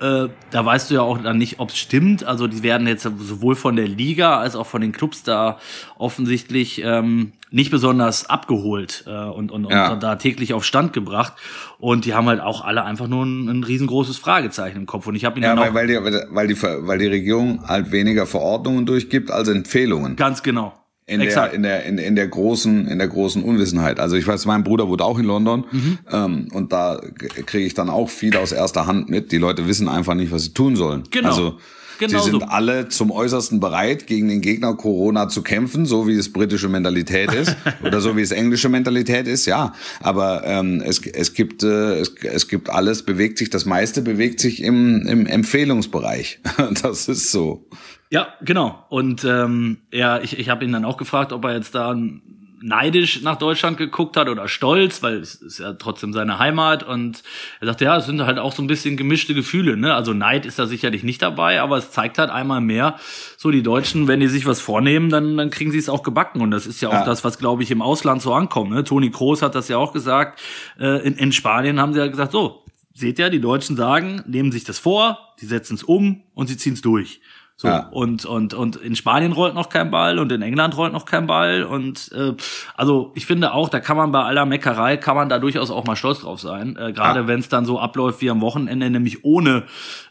Da weißt du ja auch dann nicht, ob es stimmt. Also die werden jetzt sowohl von der Liga als auch von den Clubs da offensichtlich nicht besonders abgeholt und da täglich auf Stand gebracht. Und die haben halt auch alle einfach nur ein riesengroßes Fragezeichen im Kopf. Und ich habe ihn weil die Regierung halt weniger Verordnungen durchgibt als Empfehlungen. Ganz genau. In der großen Unwissenheit. Also ich weiß, mein Bruder wohnt auch in London, und da kriege ich dann auch viel aus erster Hand mit. Die Leute wissen einfach nicht, was sie tun sollen. Genau. Also sie sind alle zum Äußersten bereit, gegen den Gegner Corona zu kämpfen, so wie es britische Mentalität ist oder so wie es englische Mentalität ist, ja. Aber es gibt alles, bewegt sich, das meiste bewegt sich im Empfehlungsbereich. Das ist so. Ja, genau. Und ich habe ihn dann auch gefragt, ob er jetzt da neidisch nach Deutschland geguckt hat oder stolz, weil es ist ja trotzdem seine Heimat. Und er sagte, ja, es sind halt auch so ein bisschen gemischte Gefühle. Ne? Also Neid ist da sicherlich nicht dabei, aber es zeigt halt einmal mehr, so die Deutschen, wenn die sich was vornehmen, dann kriegen sie es auch gebacken. Und das ist ja auch das, was, glaube ich, im Ausland so ankommt. Ne? Toni Kroos hat das ja auch gesagt. In Spanien haben sie ja gesagt, so, seht ihr, die Deutschen sagen, nehmen sich das vor, die setzen es um und sie ziehen es durch. So, ja. Und in Spanien rollt noch kein Ball und in England rollt noch kein Ball. Und also ich finde auch, da kann man bei aller Meckerei, kann man da durchaus auch mal stolz drauf sein. Gerade wenn es dann so abläuft wie am Wochenende, nämlich ohne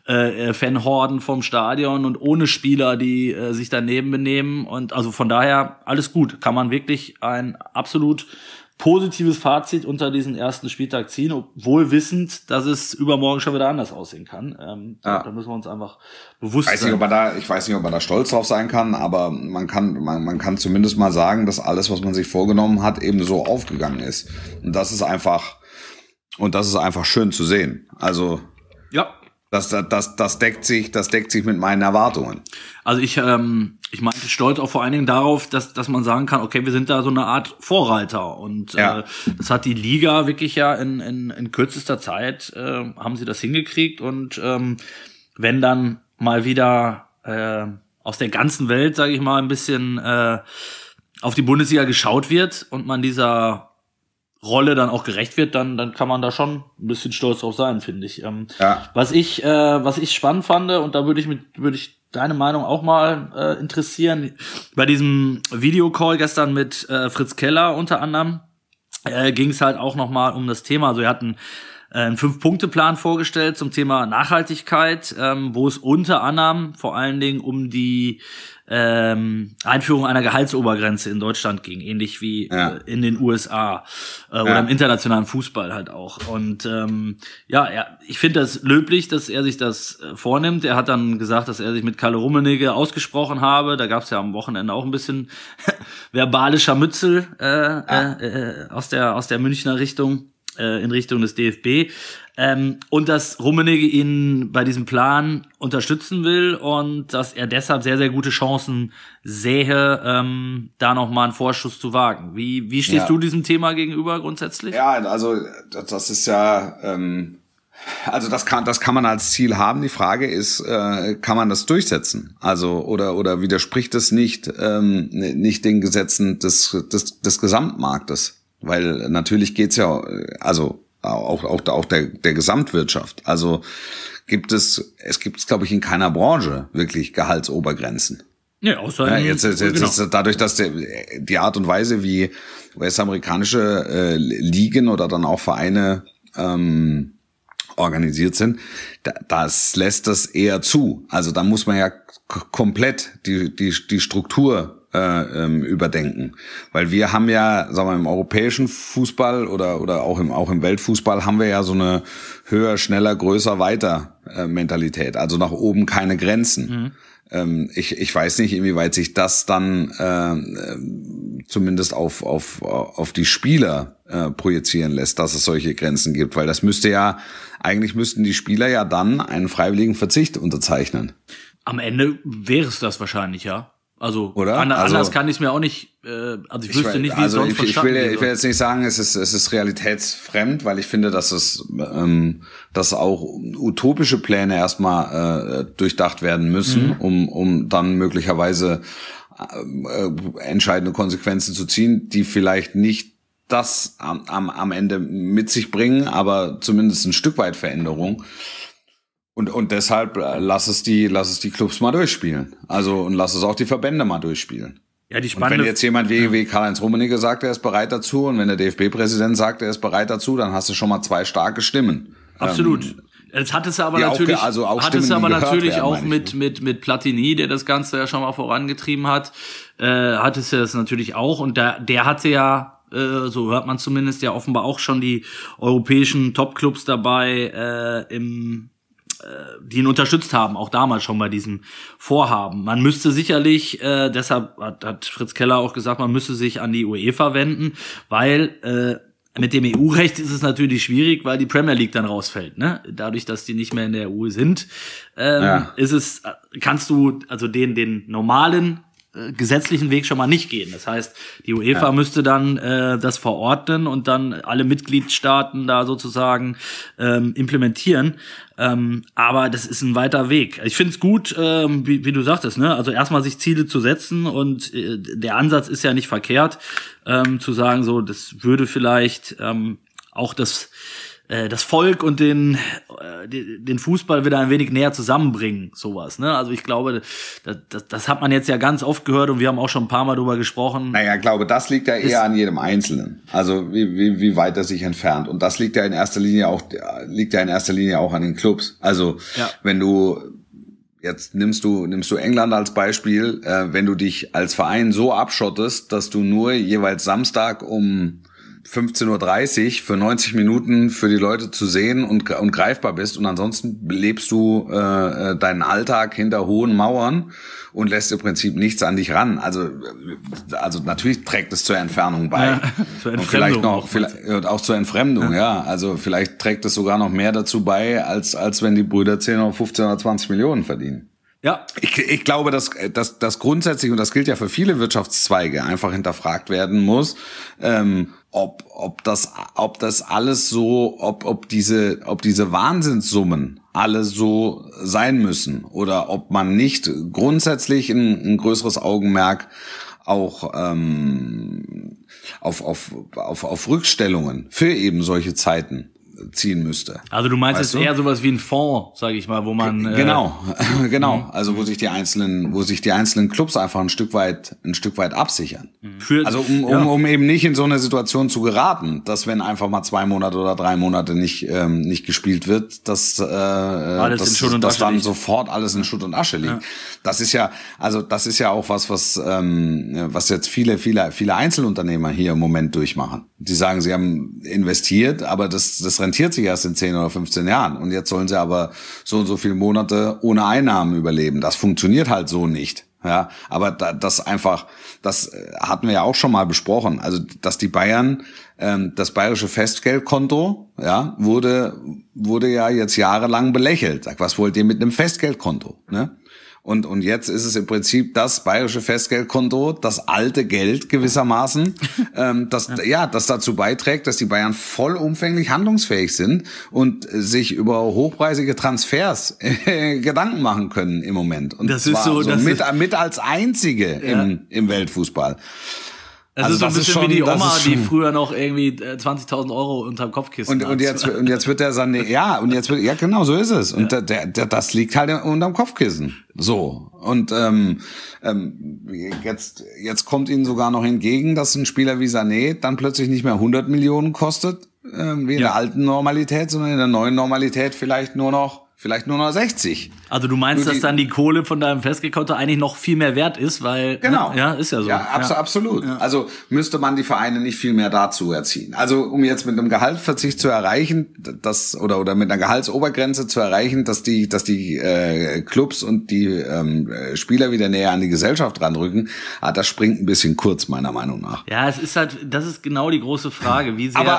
Fanhorden vom Stadion und ohne Spieler, die sich daneben benehmen. Und also von daher alles gut. Kann man wirklich ein absolut positives Fazit unter diesen ersten Spieltag ziehen, obwohl wissend, dass es übermorgen schon wieder anders aussehen kann. Da müssen wir uns einfach bewusst sein. Ich weiß nicht, ob man da stolz drauf sein kann, aber man kann zumindest mal sagen, dass alles, was man sich vorgenommen hat, eben so aufgegangen ist. Und das ist einfach schön zu sehen. Also, ja. Das deckt sich mit meinen Erwartungen. Also ich meinte stolz auch vor allen Dingen darauf, dass man sagen kann, okay, wir sind da so eine Art Vorreiter und das hat die Liga wirklich ja in kürzester Zeit haben sie das hingekriegt und wenn dann mal wieder aus der ganzen Welt, sage ich mal, ein bisschen auf die Bundesliga geschaut wird und man dieser Rolle dann auch gerecht wird, dann kann man da schon ein bisschen stolz drauf sein, finde ich. Was ich spannend fand, und da würde ich deine Meinung auch mal interessieren, bei diesem Videocall gestern mit Fritz Keller unter anderem ging es halt auch nochmal um das Thema. Also er hat einen 5-Punkte-Plan vorgestellt zum Thema Nachhaltigkeit, wo es unter anderem vor allen Dingen um die Einführung einer Gehaltsobergrenze in Deutschland ging, ähnlich wie in den USA oder im internationalen Fußball halt auch. Und ich finde das löblich, dass er sich das vornimmt. Er hat dann gesagt, dass er sich mit Kalle Rummenigge ausgesprochen habe. Da gab es ja am Wochenende auch ein bisschen verbale Scharmützel aus der Münchner Richtung. In Richtung des DFB und dass Rummenigge ihn bei diesem Plan unterstützen will und dass er deshalb sehr, sehr gute Chancen sähe, da nochmal einen Vorschuss zu wagen. Wie stehst du diesem Thema gegenüber grundsätzlich? Ja, also das ist ja also das kann man als Ziel haben. Die Frage ist, kann man das durchsetzen? Also oder widerspricht es nicht den Gesetzen des Gesamtmarktes? Weil natürlich geht's ja, also auch der Gesamtwirtschaft. Also gibt es glaube ich in keiner Branche wirklich Gehaltsobergrenzen. Ja, außer jetzt dadurch, dass die Art und Weise, wie US-amerikanische Ligen oder dann auch Vereine organisiert sind, das lässt das eher zu. Also da muss man ja komplett die Struktur überdenken, weil wir haben ja, sagen wir, im europäischen Fußball oder auch im Weltfußball haben wir ja so eine höher, schneller, größer, weiter Mentalität, also nach oben keine Grenzen. Ich weiß nicht, inwieweit sich das dann zumindest auf die Spieler projizieren lässt, dass es solche Grenzen gibt, weil das eigentlich müssten die Spieler ja dann einen freiwilligen Verzicht unterzeichnen. Am Ende wäre es das wahrscheinlich, ja. Also, oder? Anders kann ich es mir auch nicht, also ich wüsste nicht, wie es sonst verstanden wird. Ich will jetzt nicht sagen, es ist realitätsfremd, weil ich finde, dass dass auch utopische Pläne erstmal durchdacht werden müssen, um dann möglicherweise entscheidende Konsequenzen zu ziehen, die vielleicht nicht das am Ende mit sich bringen, aber zumindest ein Stück weit Veränderung. Und deshalb lass es die Clubs mal durchspielen. Also, und lass es auch die Verbände mal durchspielen. Ja, die spannende. Und wenn jetzt jemand wie Karl-Heinz Rummenigge sagt, er ist bereit dazu, und wenn der DFB-Präsident sagt, er ist bereit dazu, dann hast du schon mal 2 starke Stimmen. Absolut. Das hat es aber natürlich auch mit Platini, der das Ganze ja schon mal vorangetrieben hat, hat es ja das natürlich auch. Und der hatte ja, so hört man zumindest, ja offenbar auch schon die europäischen Top-Clubs dabei, die ihn unterstützt haben, auch damals schon bei diesem Vorhaben. Man müsste sicherlich, deshalb hat Fritz Keller auch gesagt, man müsste sich an die UEFA wenden, weil mit dem EU-Recht ist es natürlich schwierig, weil die Premier League dann rausfällt, ne? Dadurch, dass die nicht mehr in der EU sind, kannst du also den normalen gesetzlichen Weg schon mal nicht gehen. Das heißt, die UEFA müsste dann das verordnen und dann alle Mitgliedstaaten da sozusagen implementieren. Aber das ist ein weiter Weg. Ich finde es gut, wie du sagtest, ne? Also erstmal sich Ziele zu setzen und der Ansatz ist ja nicht verkehrt, zu sagen, so, das würde vielleicht auch das Volk und den Fußball wieder ein wenig näher zusammenbringen, sowas, ne? Also ich glaube, das hat man jetzt ja ganz oft gehört und wir haben auch schon ein paar Mal drüber gesprochen. Naja, ich glaube, das liegt ja eher an jedem Einzelnen. Also wie weit er sich entfernt. Und das liegt ja in erster Linie auch an den Clubs. Also wenn du jetzt nimmst du England als Beispiel, wenn du dich als Verein so abschottest, dass du nur jeweils Samstag um 15:30 Uhr für 90 Minuten für die Leute zu sehen und greifbar bist und ansonsten lebst du deinen Alltag hinter hohen Mauern und lässt im Prinzip nichts an dich ran. Also natürlich trägt es zur Entfernung bei. Ja, zur Entfremdung und vielleicht auch zur Entfremdung, ja. Also vielleicht trägt es sogar noch mehr dazu bei, als wenn die Brüder 10 oder 15 oder 20 Millionen verdienen. Ja. Ich glaube, dass grundsätzlich, und das gilt ja für viele Wirtschaftszweige, einfach hinterfragt werden muss, ob das alles so, ob diese Wahnsinnssummen alle so sein müssen oder ob man nicht grundsätzlich ein größeres Augenmerk auch auf Rückstellungen für eben solche Zeiten ziehen müsste. Also du meinst jetzt eher sowas wie ein Fonds, sage ich mal, wo man genau. Also wo sich die einzelnen Clubs einfach ein Stück weit absichern. Also um eben nicht in so eine Situation zu geraten, dass wenn einfach mal 2 Monate oder 3 Monate nicht gespielt wird, dass dann sofort alles in Schutt und Asche liegt. Ja. Das ist ja auch was jetzt viele Einzelunternehmer hier im Moment durchmachen. Die sagen, sie haben investiert, aber das rentiert sich erst in 10 oder 15 Jahren. Und jetzt sollen sie aber so und so viele Monate ohne Einnahmen überleben. Das funktioniert halt so nicht. Ja, aber das hatten wir ja auch schon mal besprochen. Also, dass die Bayern, das bayerische Festgeldkonto, ja, wurde ja jetzt jahrelang belächelt. Sag, was wollt ihr mit einem Festgeldkonto, ne? Und jetzt ist es im Prinzip das bayerische Festgeldkonto, das alte Geld gewissermaßen, das dazu beiträgt, dass die Bayern vollumfänglich handlungsfähig sind und sich über hochpreisige Transfers Gedanken machen können im Moment. Und das ist so mit als einzige im Weltfußball. Das ist so ein bisschen wie die Oma, die früher noch irgendwie 20.000 Euro unterm Kopfkissen hat. Und jetzt wird der Sané, ja genau, so ist es. Und das liegt halt unterm Kopfkissen. So. Und jetzt kommt ihnen sogar noch entgegen, dass ein Spieler wie Sané dann plötzlich nicht mehr 100 Millionen kostet, wie in der alten Normalität, sondern in der neuen Normalität vielleicht nur noch 60. Also du meinst, dass dann die Kohle von deinem Festgeldkonto eigentlich noch viel mehr wert ist, weil genau. Ja, ist ja so. Ja, absolut. Ja. Also müsste man die Vereine nicht viel mehr dazu erziehen. Also um jetzt mit einem Gehaltsverzicht zu erreichen, oder mit einer Gehaltsobergrenze zu erreichen, dass die Clubs und die Spieler wieder näher an die Gesellschaft ranrücken, das springt ein bisschen kurz meiner Meinung nach. Ja, das ist genau die große Frage, wie sehr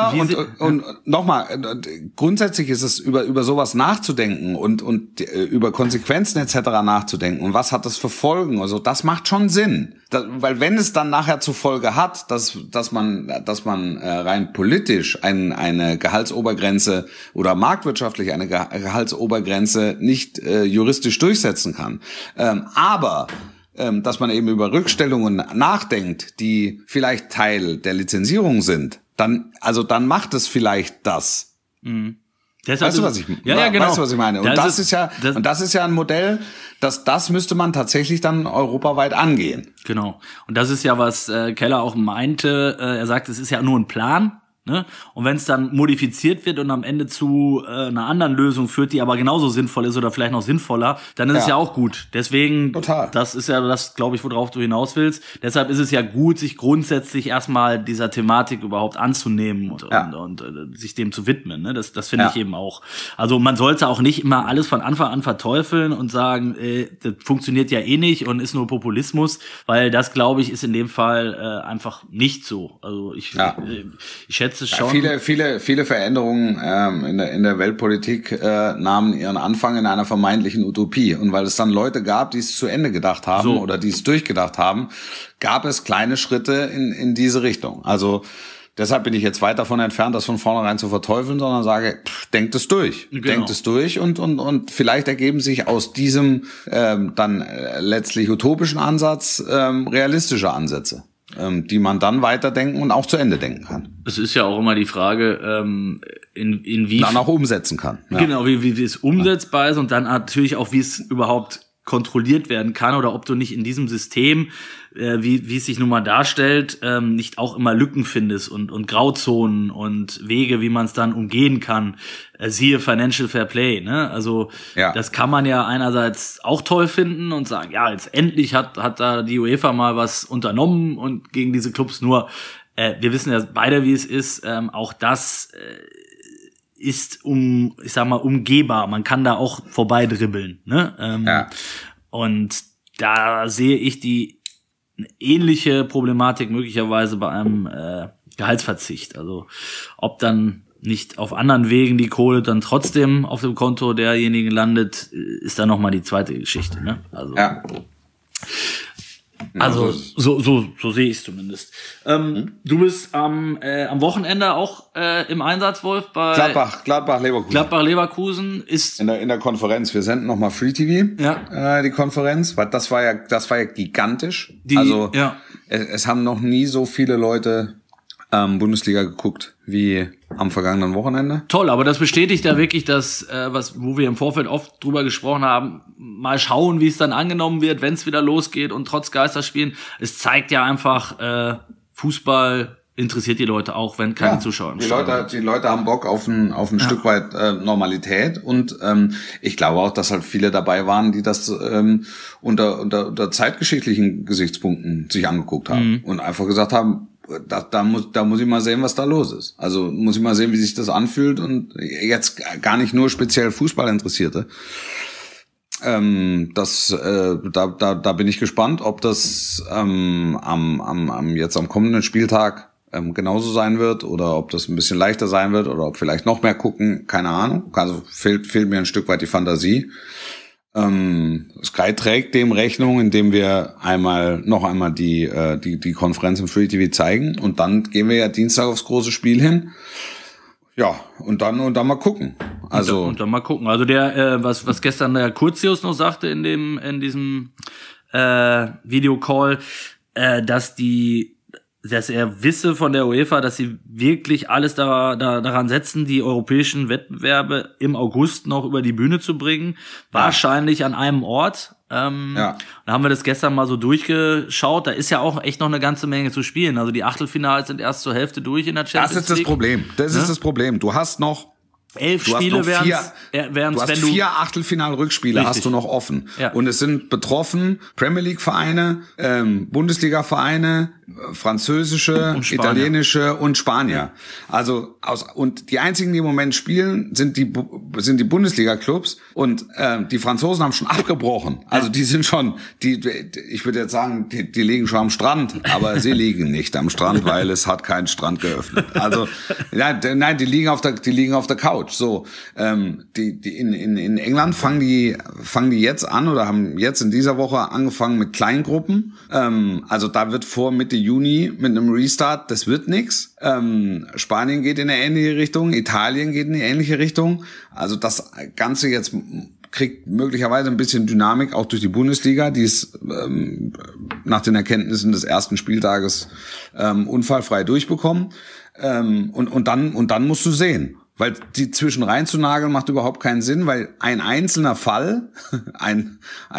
und nochmal, grundsätzlich ist es über sowas nachzudenken und über Konsequenzen etc. nachzudenken und was hat das für Folgen, also das macht schon Sinn, weil wenn es dann nachher zur Folge hat, dass man rein politisch eine Gehaltsobergrenze oder marktwirtschaftlich eine Gehaltsobergrenze nicht juristisch durchsetzen kann, aber dass man eben über Rückstellungen nachdenkt, die vielleicht Teil der Lizenzierung sind, dann macht es vielleicht das. Mhm. Weißt du, was ich meine? Und das ist ja ein Modell, das müsste man tatsächlich dann europaweit angehen. Genau. Und das ist ja, was Keller auch meinte. Er sagt, es ist ja nur ein Plan. Ne? Und wenn es dann modifiziert wird und am Ende zu einer anderen Lösung führt, die aber genauso sinnvoll ist oder vielleicht noch sinnvoller, dann ist es ja auch gut. Deswegen, total. Das ist ja das, glaube ich, worauf du hinaus willst. Deshalb ist es ja gut, sich grundsätzlich erstmal dieser Thematik überhaupt anzunehmen und sich dem zu widmen. Ne? Das finde ich eben auch. Also man sollte auch nicht immer alles von Anfang an verteufeln und sagen, das funktioniert ja eh nicht und ist nur Populismus, weil das, glaube ich, ist in dem Fall einfach nicht so. Also ich schätze schon. Viele Veränderungen in der Weltpolitik nahmen ihren Anfang in einer vermeintlichen Utopie. Und weil es dann Leute gab, die es zu Ende gedacht haben oder die es durchgedacht haben, gab es kleine Schritte in diese Richtung. Also deshalb bin ich jetzt weit davon entfernt, das von vornherein zu verteufeln, sondern sage, denkt es durch. Genau. Denkt es durch und vielleicht ergeben sich aus diesem dann letztlich utopischen Ansatz realistische Ansätze, die man dann weiterdenken und auch zu Ende denken kann. Es ist ja auch immer die Frage, wie dann auch umsetzen kann. Ja. Genau, wie es umsetzbar ist und dann natürlich auch, wie es überhaupt kontrolliert werden kann oder ob du nicht in diesem System, wie es sich nun mal darstellt, nicht auch immer Lücken findest und Grauzonen und Wege, wie man es dann umgehen kann. Siehe Financial Fair Play, ne? Also das kann man ja einerseits auch toll finden und sagen, ja, jetzt endlich hat da die UEFA mal was unternommen und gegen diese Clubs, nur wir wissen ja beide, wie es ist. Auch das ist umgehbar. Man kann da auch vorbeidribbeln. Ne? Und da sehe ich die ähnliche Problematik möglicherweise bei einem Gehaltsverzicht. Also ob dann nicht auf anderen Wegen die Kohle dann trotzdem auf dem Konto derjenigen landet, ist dann nochmal die zweite Geschichte. Ne? Also so sehe ich es zumindest. Du bist am Wochenende auch im Einsatz, Wolf, bei Gladbach-Leverkusen. Gladbach-Leverkusen ist in der Konferenz. Wir senden nochmal Free TV, die Konferenz, weil das war ja gigantisch. Es haben noch nie so viele Leute Bundesliga geguckt wie am vergangenen Wochenende. Toll, aber das bestätigt ja wirklich das, wo wir im Vorfeld oft drüber gesprochen haben. Mal schauen, wie es dann angenommen wird, wenn es wieder losgeht und trotz Geisterspielen. Es zeigt ja einfach, Fußball interessiert die Leute auch, wenn keine Zuschauer im Stadion sind. Die Leute haben Bock auf ein Stück weit Normalität und ich glaube auch, dass halt viele dabei waren, die das unter zeitgeschichtlichen Gesichtspunkten sich angeguckt haben und einfach gesagt haben, da muss ich mal sehen, was da los ist. Also muss ich mal sehen, wie sich das anfühlt und jetzt gar nicht nur speziell Fußballinteressierte. Da bin ich gespannt, ob das jetzt am kommenden Spieltag genauso sein wird oder ob das ein bisschen leichter sein wird oder ob vielleicht noch mehr gucken, keine Ahnung. Also fehlt mir ein Stück weit die Fantasie. Sky trägt dem Rechnung, indem wir noch einmal die Konferenz im Free TV zeigen und dann gehen wir ja Dienstag aufs große Spiel hin. Ja, und dann mal gucken. Also der was gestern der Curtius noch sagte in diesem Videocall, dass er wisse von der UEFA, dass sie wirklich alles daran setzen, die europäischen Wettbewerbe im August noch über die Bühne zu bringen. Wahrscheinlich an einem Ort. Da haben wir das gestern mal so durchgeschaut. Da ist ja auch echt noch eine ganze Menge zu spielen. Also die Achtelfinals sind erst zur Hälfte durch in der Champions League. Das ist das Problem. Du hast noch 11 Spiele wären du hast 4 Achtelfinal-Rückspiele hast du noch offen. Ja. Und es sind betroffen Premier League-Vereine, Bundesliga-Vereine, französische, italienische und Spanier. Also und die einzigen, die im Moment spielen, sind die Bundesliga-Clubs und die Franzosen haben schon abgebrochen. Also die sind schon, ich würde jetzt sagen, die liegen schon am Strand, aber sie liegen nicht am Strand, weil es hat keinen Strand geöffnet. Also nein, die liegen auf der Couch. So, in England fangen die jetzt an oder haben jetzt in dieser Woche angefangen mit Kleingruppen. Also da wird vor Mitte Juni mit einem Restart, das wird nix. Spanien geht in eine ähnliche Richtung, Italien geht in eine ähnliche Richtung. Also das Ganze jetzt kriegt möglicherweise ein bisschen Dynamik auch durch die Bundesliga, die es nach den Erkenntnissen des ersten Spieltages unfallfrei durchbekommen. Und dann musst du sehen. Weil die zwischen reinzunageln macht überhaupt keinen Sinn, weil ein einzelner Fall, ein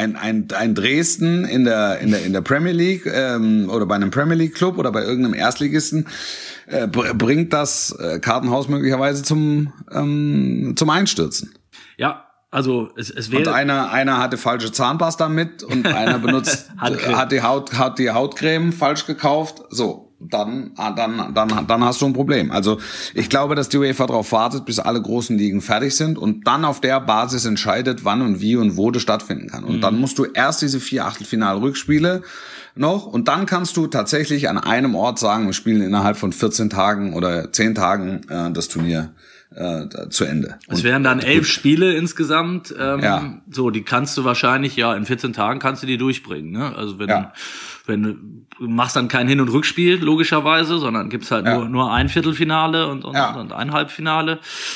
Dresden in der Premier League oder bei einem Premier League Club oder bei irgendeinem Erstligisten bringt das Kartenhaus möglicherweise zum Einstürzen. Ja, also es wäre. Und einer hatte falsche Zahnpasta mit und einer benutzt hat die Hautcreme falsch gekauft. So. Dann hast du ein Problem. Also ich glaube, dass die UEFA darauf wartet, bis alle großen Ligen fertig sind und dann auf der Basis entscheidet, wann und wie und wo das stattfinden kann. Und dann musst du erst diese 4 Achtelfinal-Rückspiele noch und dann kannst du tatsächlich an einem Ort sagen, wir spielen innerhalb von 14 Tagen oder 10 Tagen das Turnier zu Ende. Es wären dann 11 Spiele insgesamt. So, die kannst du wahrscheinlich, in 14 Tagen kannst du die durchbringen. Ne? Also wenn du machst dann kein Hin- und Rückspiel, logischerweise, sondern gibt's halt nur ein Viertelfinale und ein Halbfinale.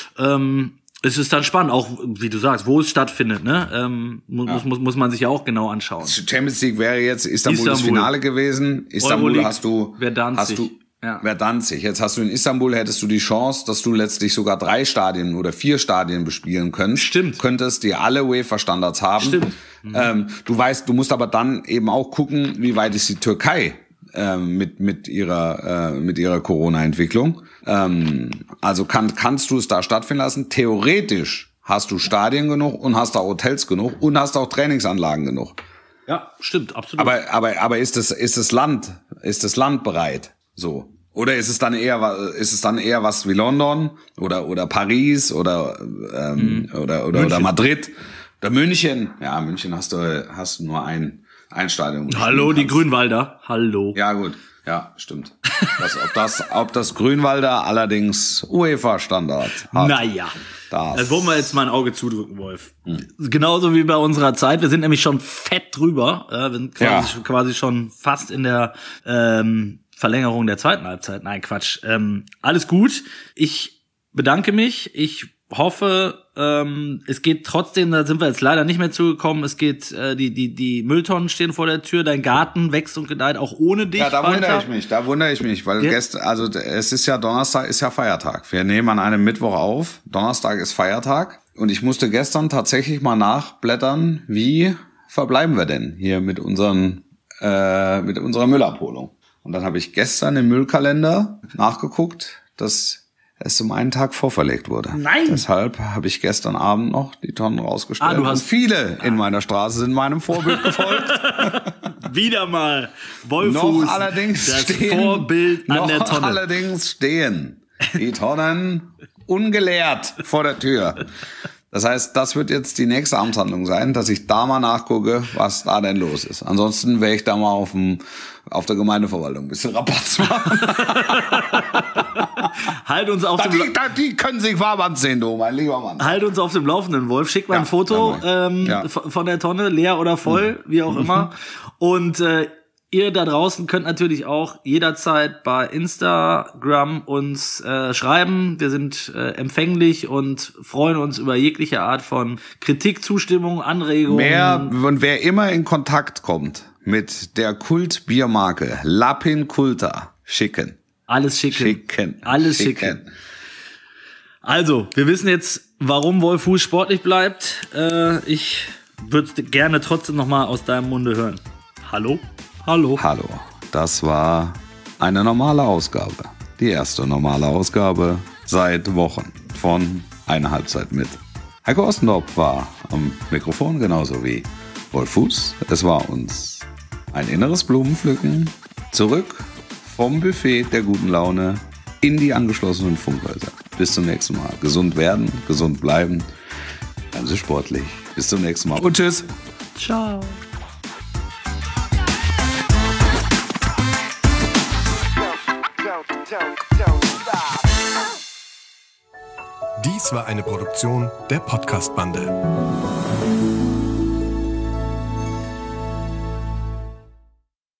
Es ist dann spannend, auch wie du sagst, wo es stattfindet, ne? Muss man sich ja auch genau anschauen. Champions League wäre jetzt Istanbul das Finale gewesen. Istanbul hast du Verdanzig. Jetzt hast du in Istanbul, hättest du die Chance, dass du letztlich sogar 3 Stadien oder 4 Stadien bespielen könntest, die alle UEFA-Standards haben. Stimmt. Du musst aber dann eben auch gucken, wie weit ist die Türkei mit ihrer Corona-Entwicklung. Also kannst du es da stattfinden lassen? Theoretisch hast du Stadien genug und hast da Hotels genug und hast auch Trainingsanlagen genug. Ja, stimmt, absolut. Aber ist das Land bereit? So. Oder ist es dann eher was wie London oder Paris oder Madrid oder München? Ja, München hast du nur ein Stadion. Hallo, die Grünwalder. Hallo. Ja, gut. Ja, stimmt. Ob das Grünwalder allerdings UEFA-Standard hat. Naja. Das wollen wir jetzt mal ein Auge zudrücken, Wolf. Genauso wie bei unserer Zeit. Wir sind nämlich schon fett drüber. Wir sind quasi schon fast in der Verlängerung der zweiten Halbzeit. Nein, Quatsch. Alles gut. Ich bedanke mich. Ich hoffe, es geht trotzdem, da sind wir jetzt leider nicht mehr zugekommen, es geht, die Mülltonnen stehen vor der Tür, dein Garten wächst und gedeiht auch ohne dich. Ja, da wundere ich mich, weil gestern, also es ist ja Donnerstag, ist ja Feiertag. Wir nehmen an einem Mittwoch auf, Donnerstag ist Feiertag und ich musste gestern tatsächlich mal nachblättern, wie verbleiben wir denn hier mit unserer Müllabholung. Und dann habe ich gestern im Müllkalender nachgeguckt, dass es um einen Tag vorverlegt wurde. Nein! Deshalb habe ich gestern Abend noch die Tonnen rausgestellt. Und viele in meiner Straße sind meinem Vorbild gefolgt. Wieder mal. Wolfuß, noch allerdings das Vorbild an der Tonne. Noch allerdings stehen die Tonnen ungeleert vor der Tür. Das heißt, das wird jetzt die nächste Amtshandlung sein, dass ich da mal nachgucke, was da denn los ist. Ansonsten werde ich da mal auf der Gemeindeverwaltung ein bisschen Rabatz machen. Halt uns auf die können sich Farbands sehen, du, mein lieber Mann. Halt uns auf dem Laufenden, Wolf. Schick mal ein Foto von der Tonne, leer oder voll, wie auch immer. Und ihr da draußen könnt natürlich auch jederzeit bei Instagram uns schreiben. Wir sind empfänglich und freuen uns über jegliche Art von Kritik, Zustimmung, Anregungen. Und wer immer in Kontakt kommt mit der Kultbiermarke Lapin Kulta, schicken. Alles schicken. Alles schicken. Also, wir wissen jetzt, warum Wolfuß sportlich bleibt. Ich würde gerne trotzdem noch mal aus deinem Munde hören. Hallo? Hallo. Das war eine normale Ausgabe. Die erste normale Ausgabe seit Wochen von Eine Halbzeit mit. Heiko Ostendorf war am Mikrofon, genauso wie Wolfuß. Es war uns ein inneres Blumenpflücken. Zurück vom Buffet der guten Laune in die angeschlossenen Funkhäuser. Bis zum nächsten Mal. Gesund werden, gesund bleiben. Bleiben Sie sportlich. Bis zum nächsten Mal. Und tschüss. Ciao. Dies war eine Produktion der Podcast-Bande.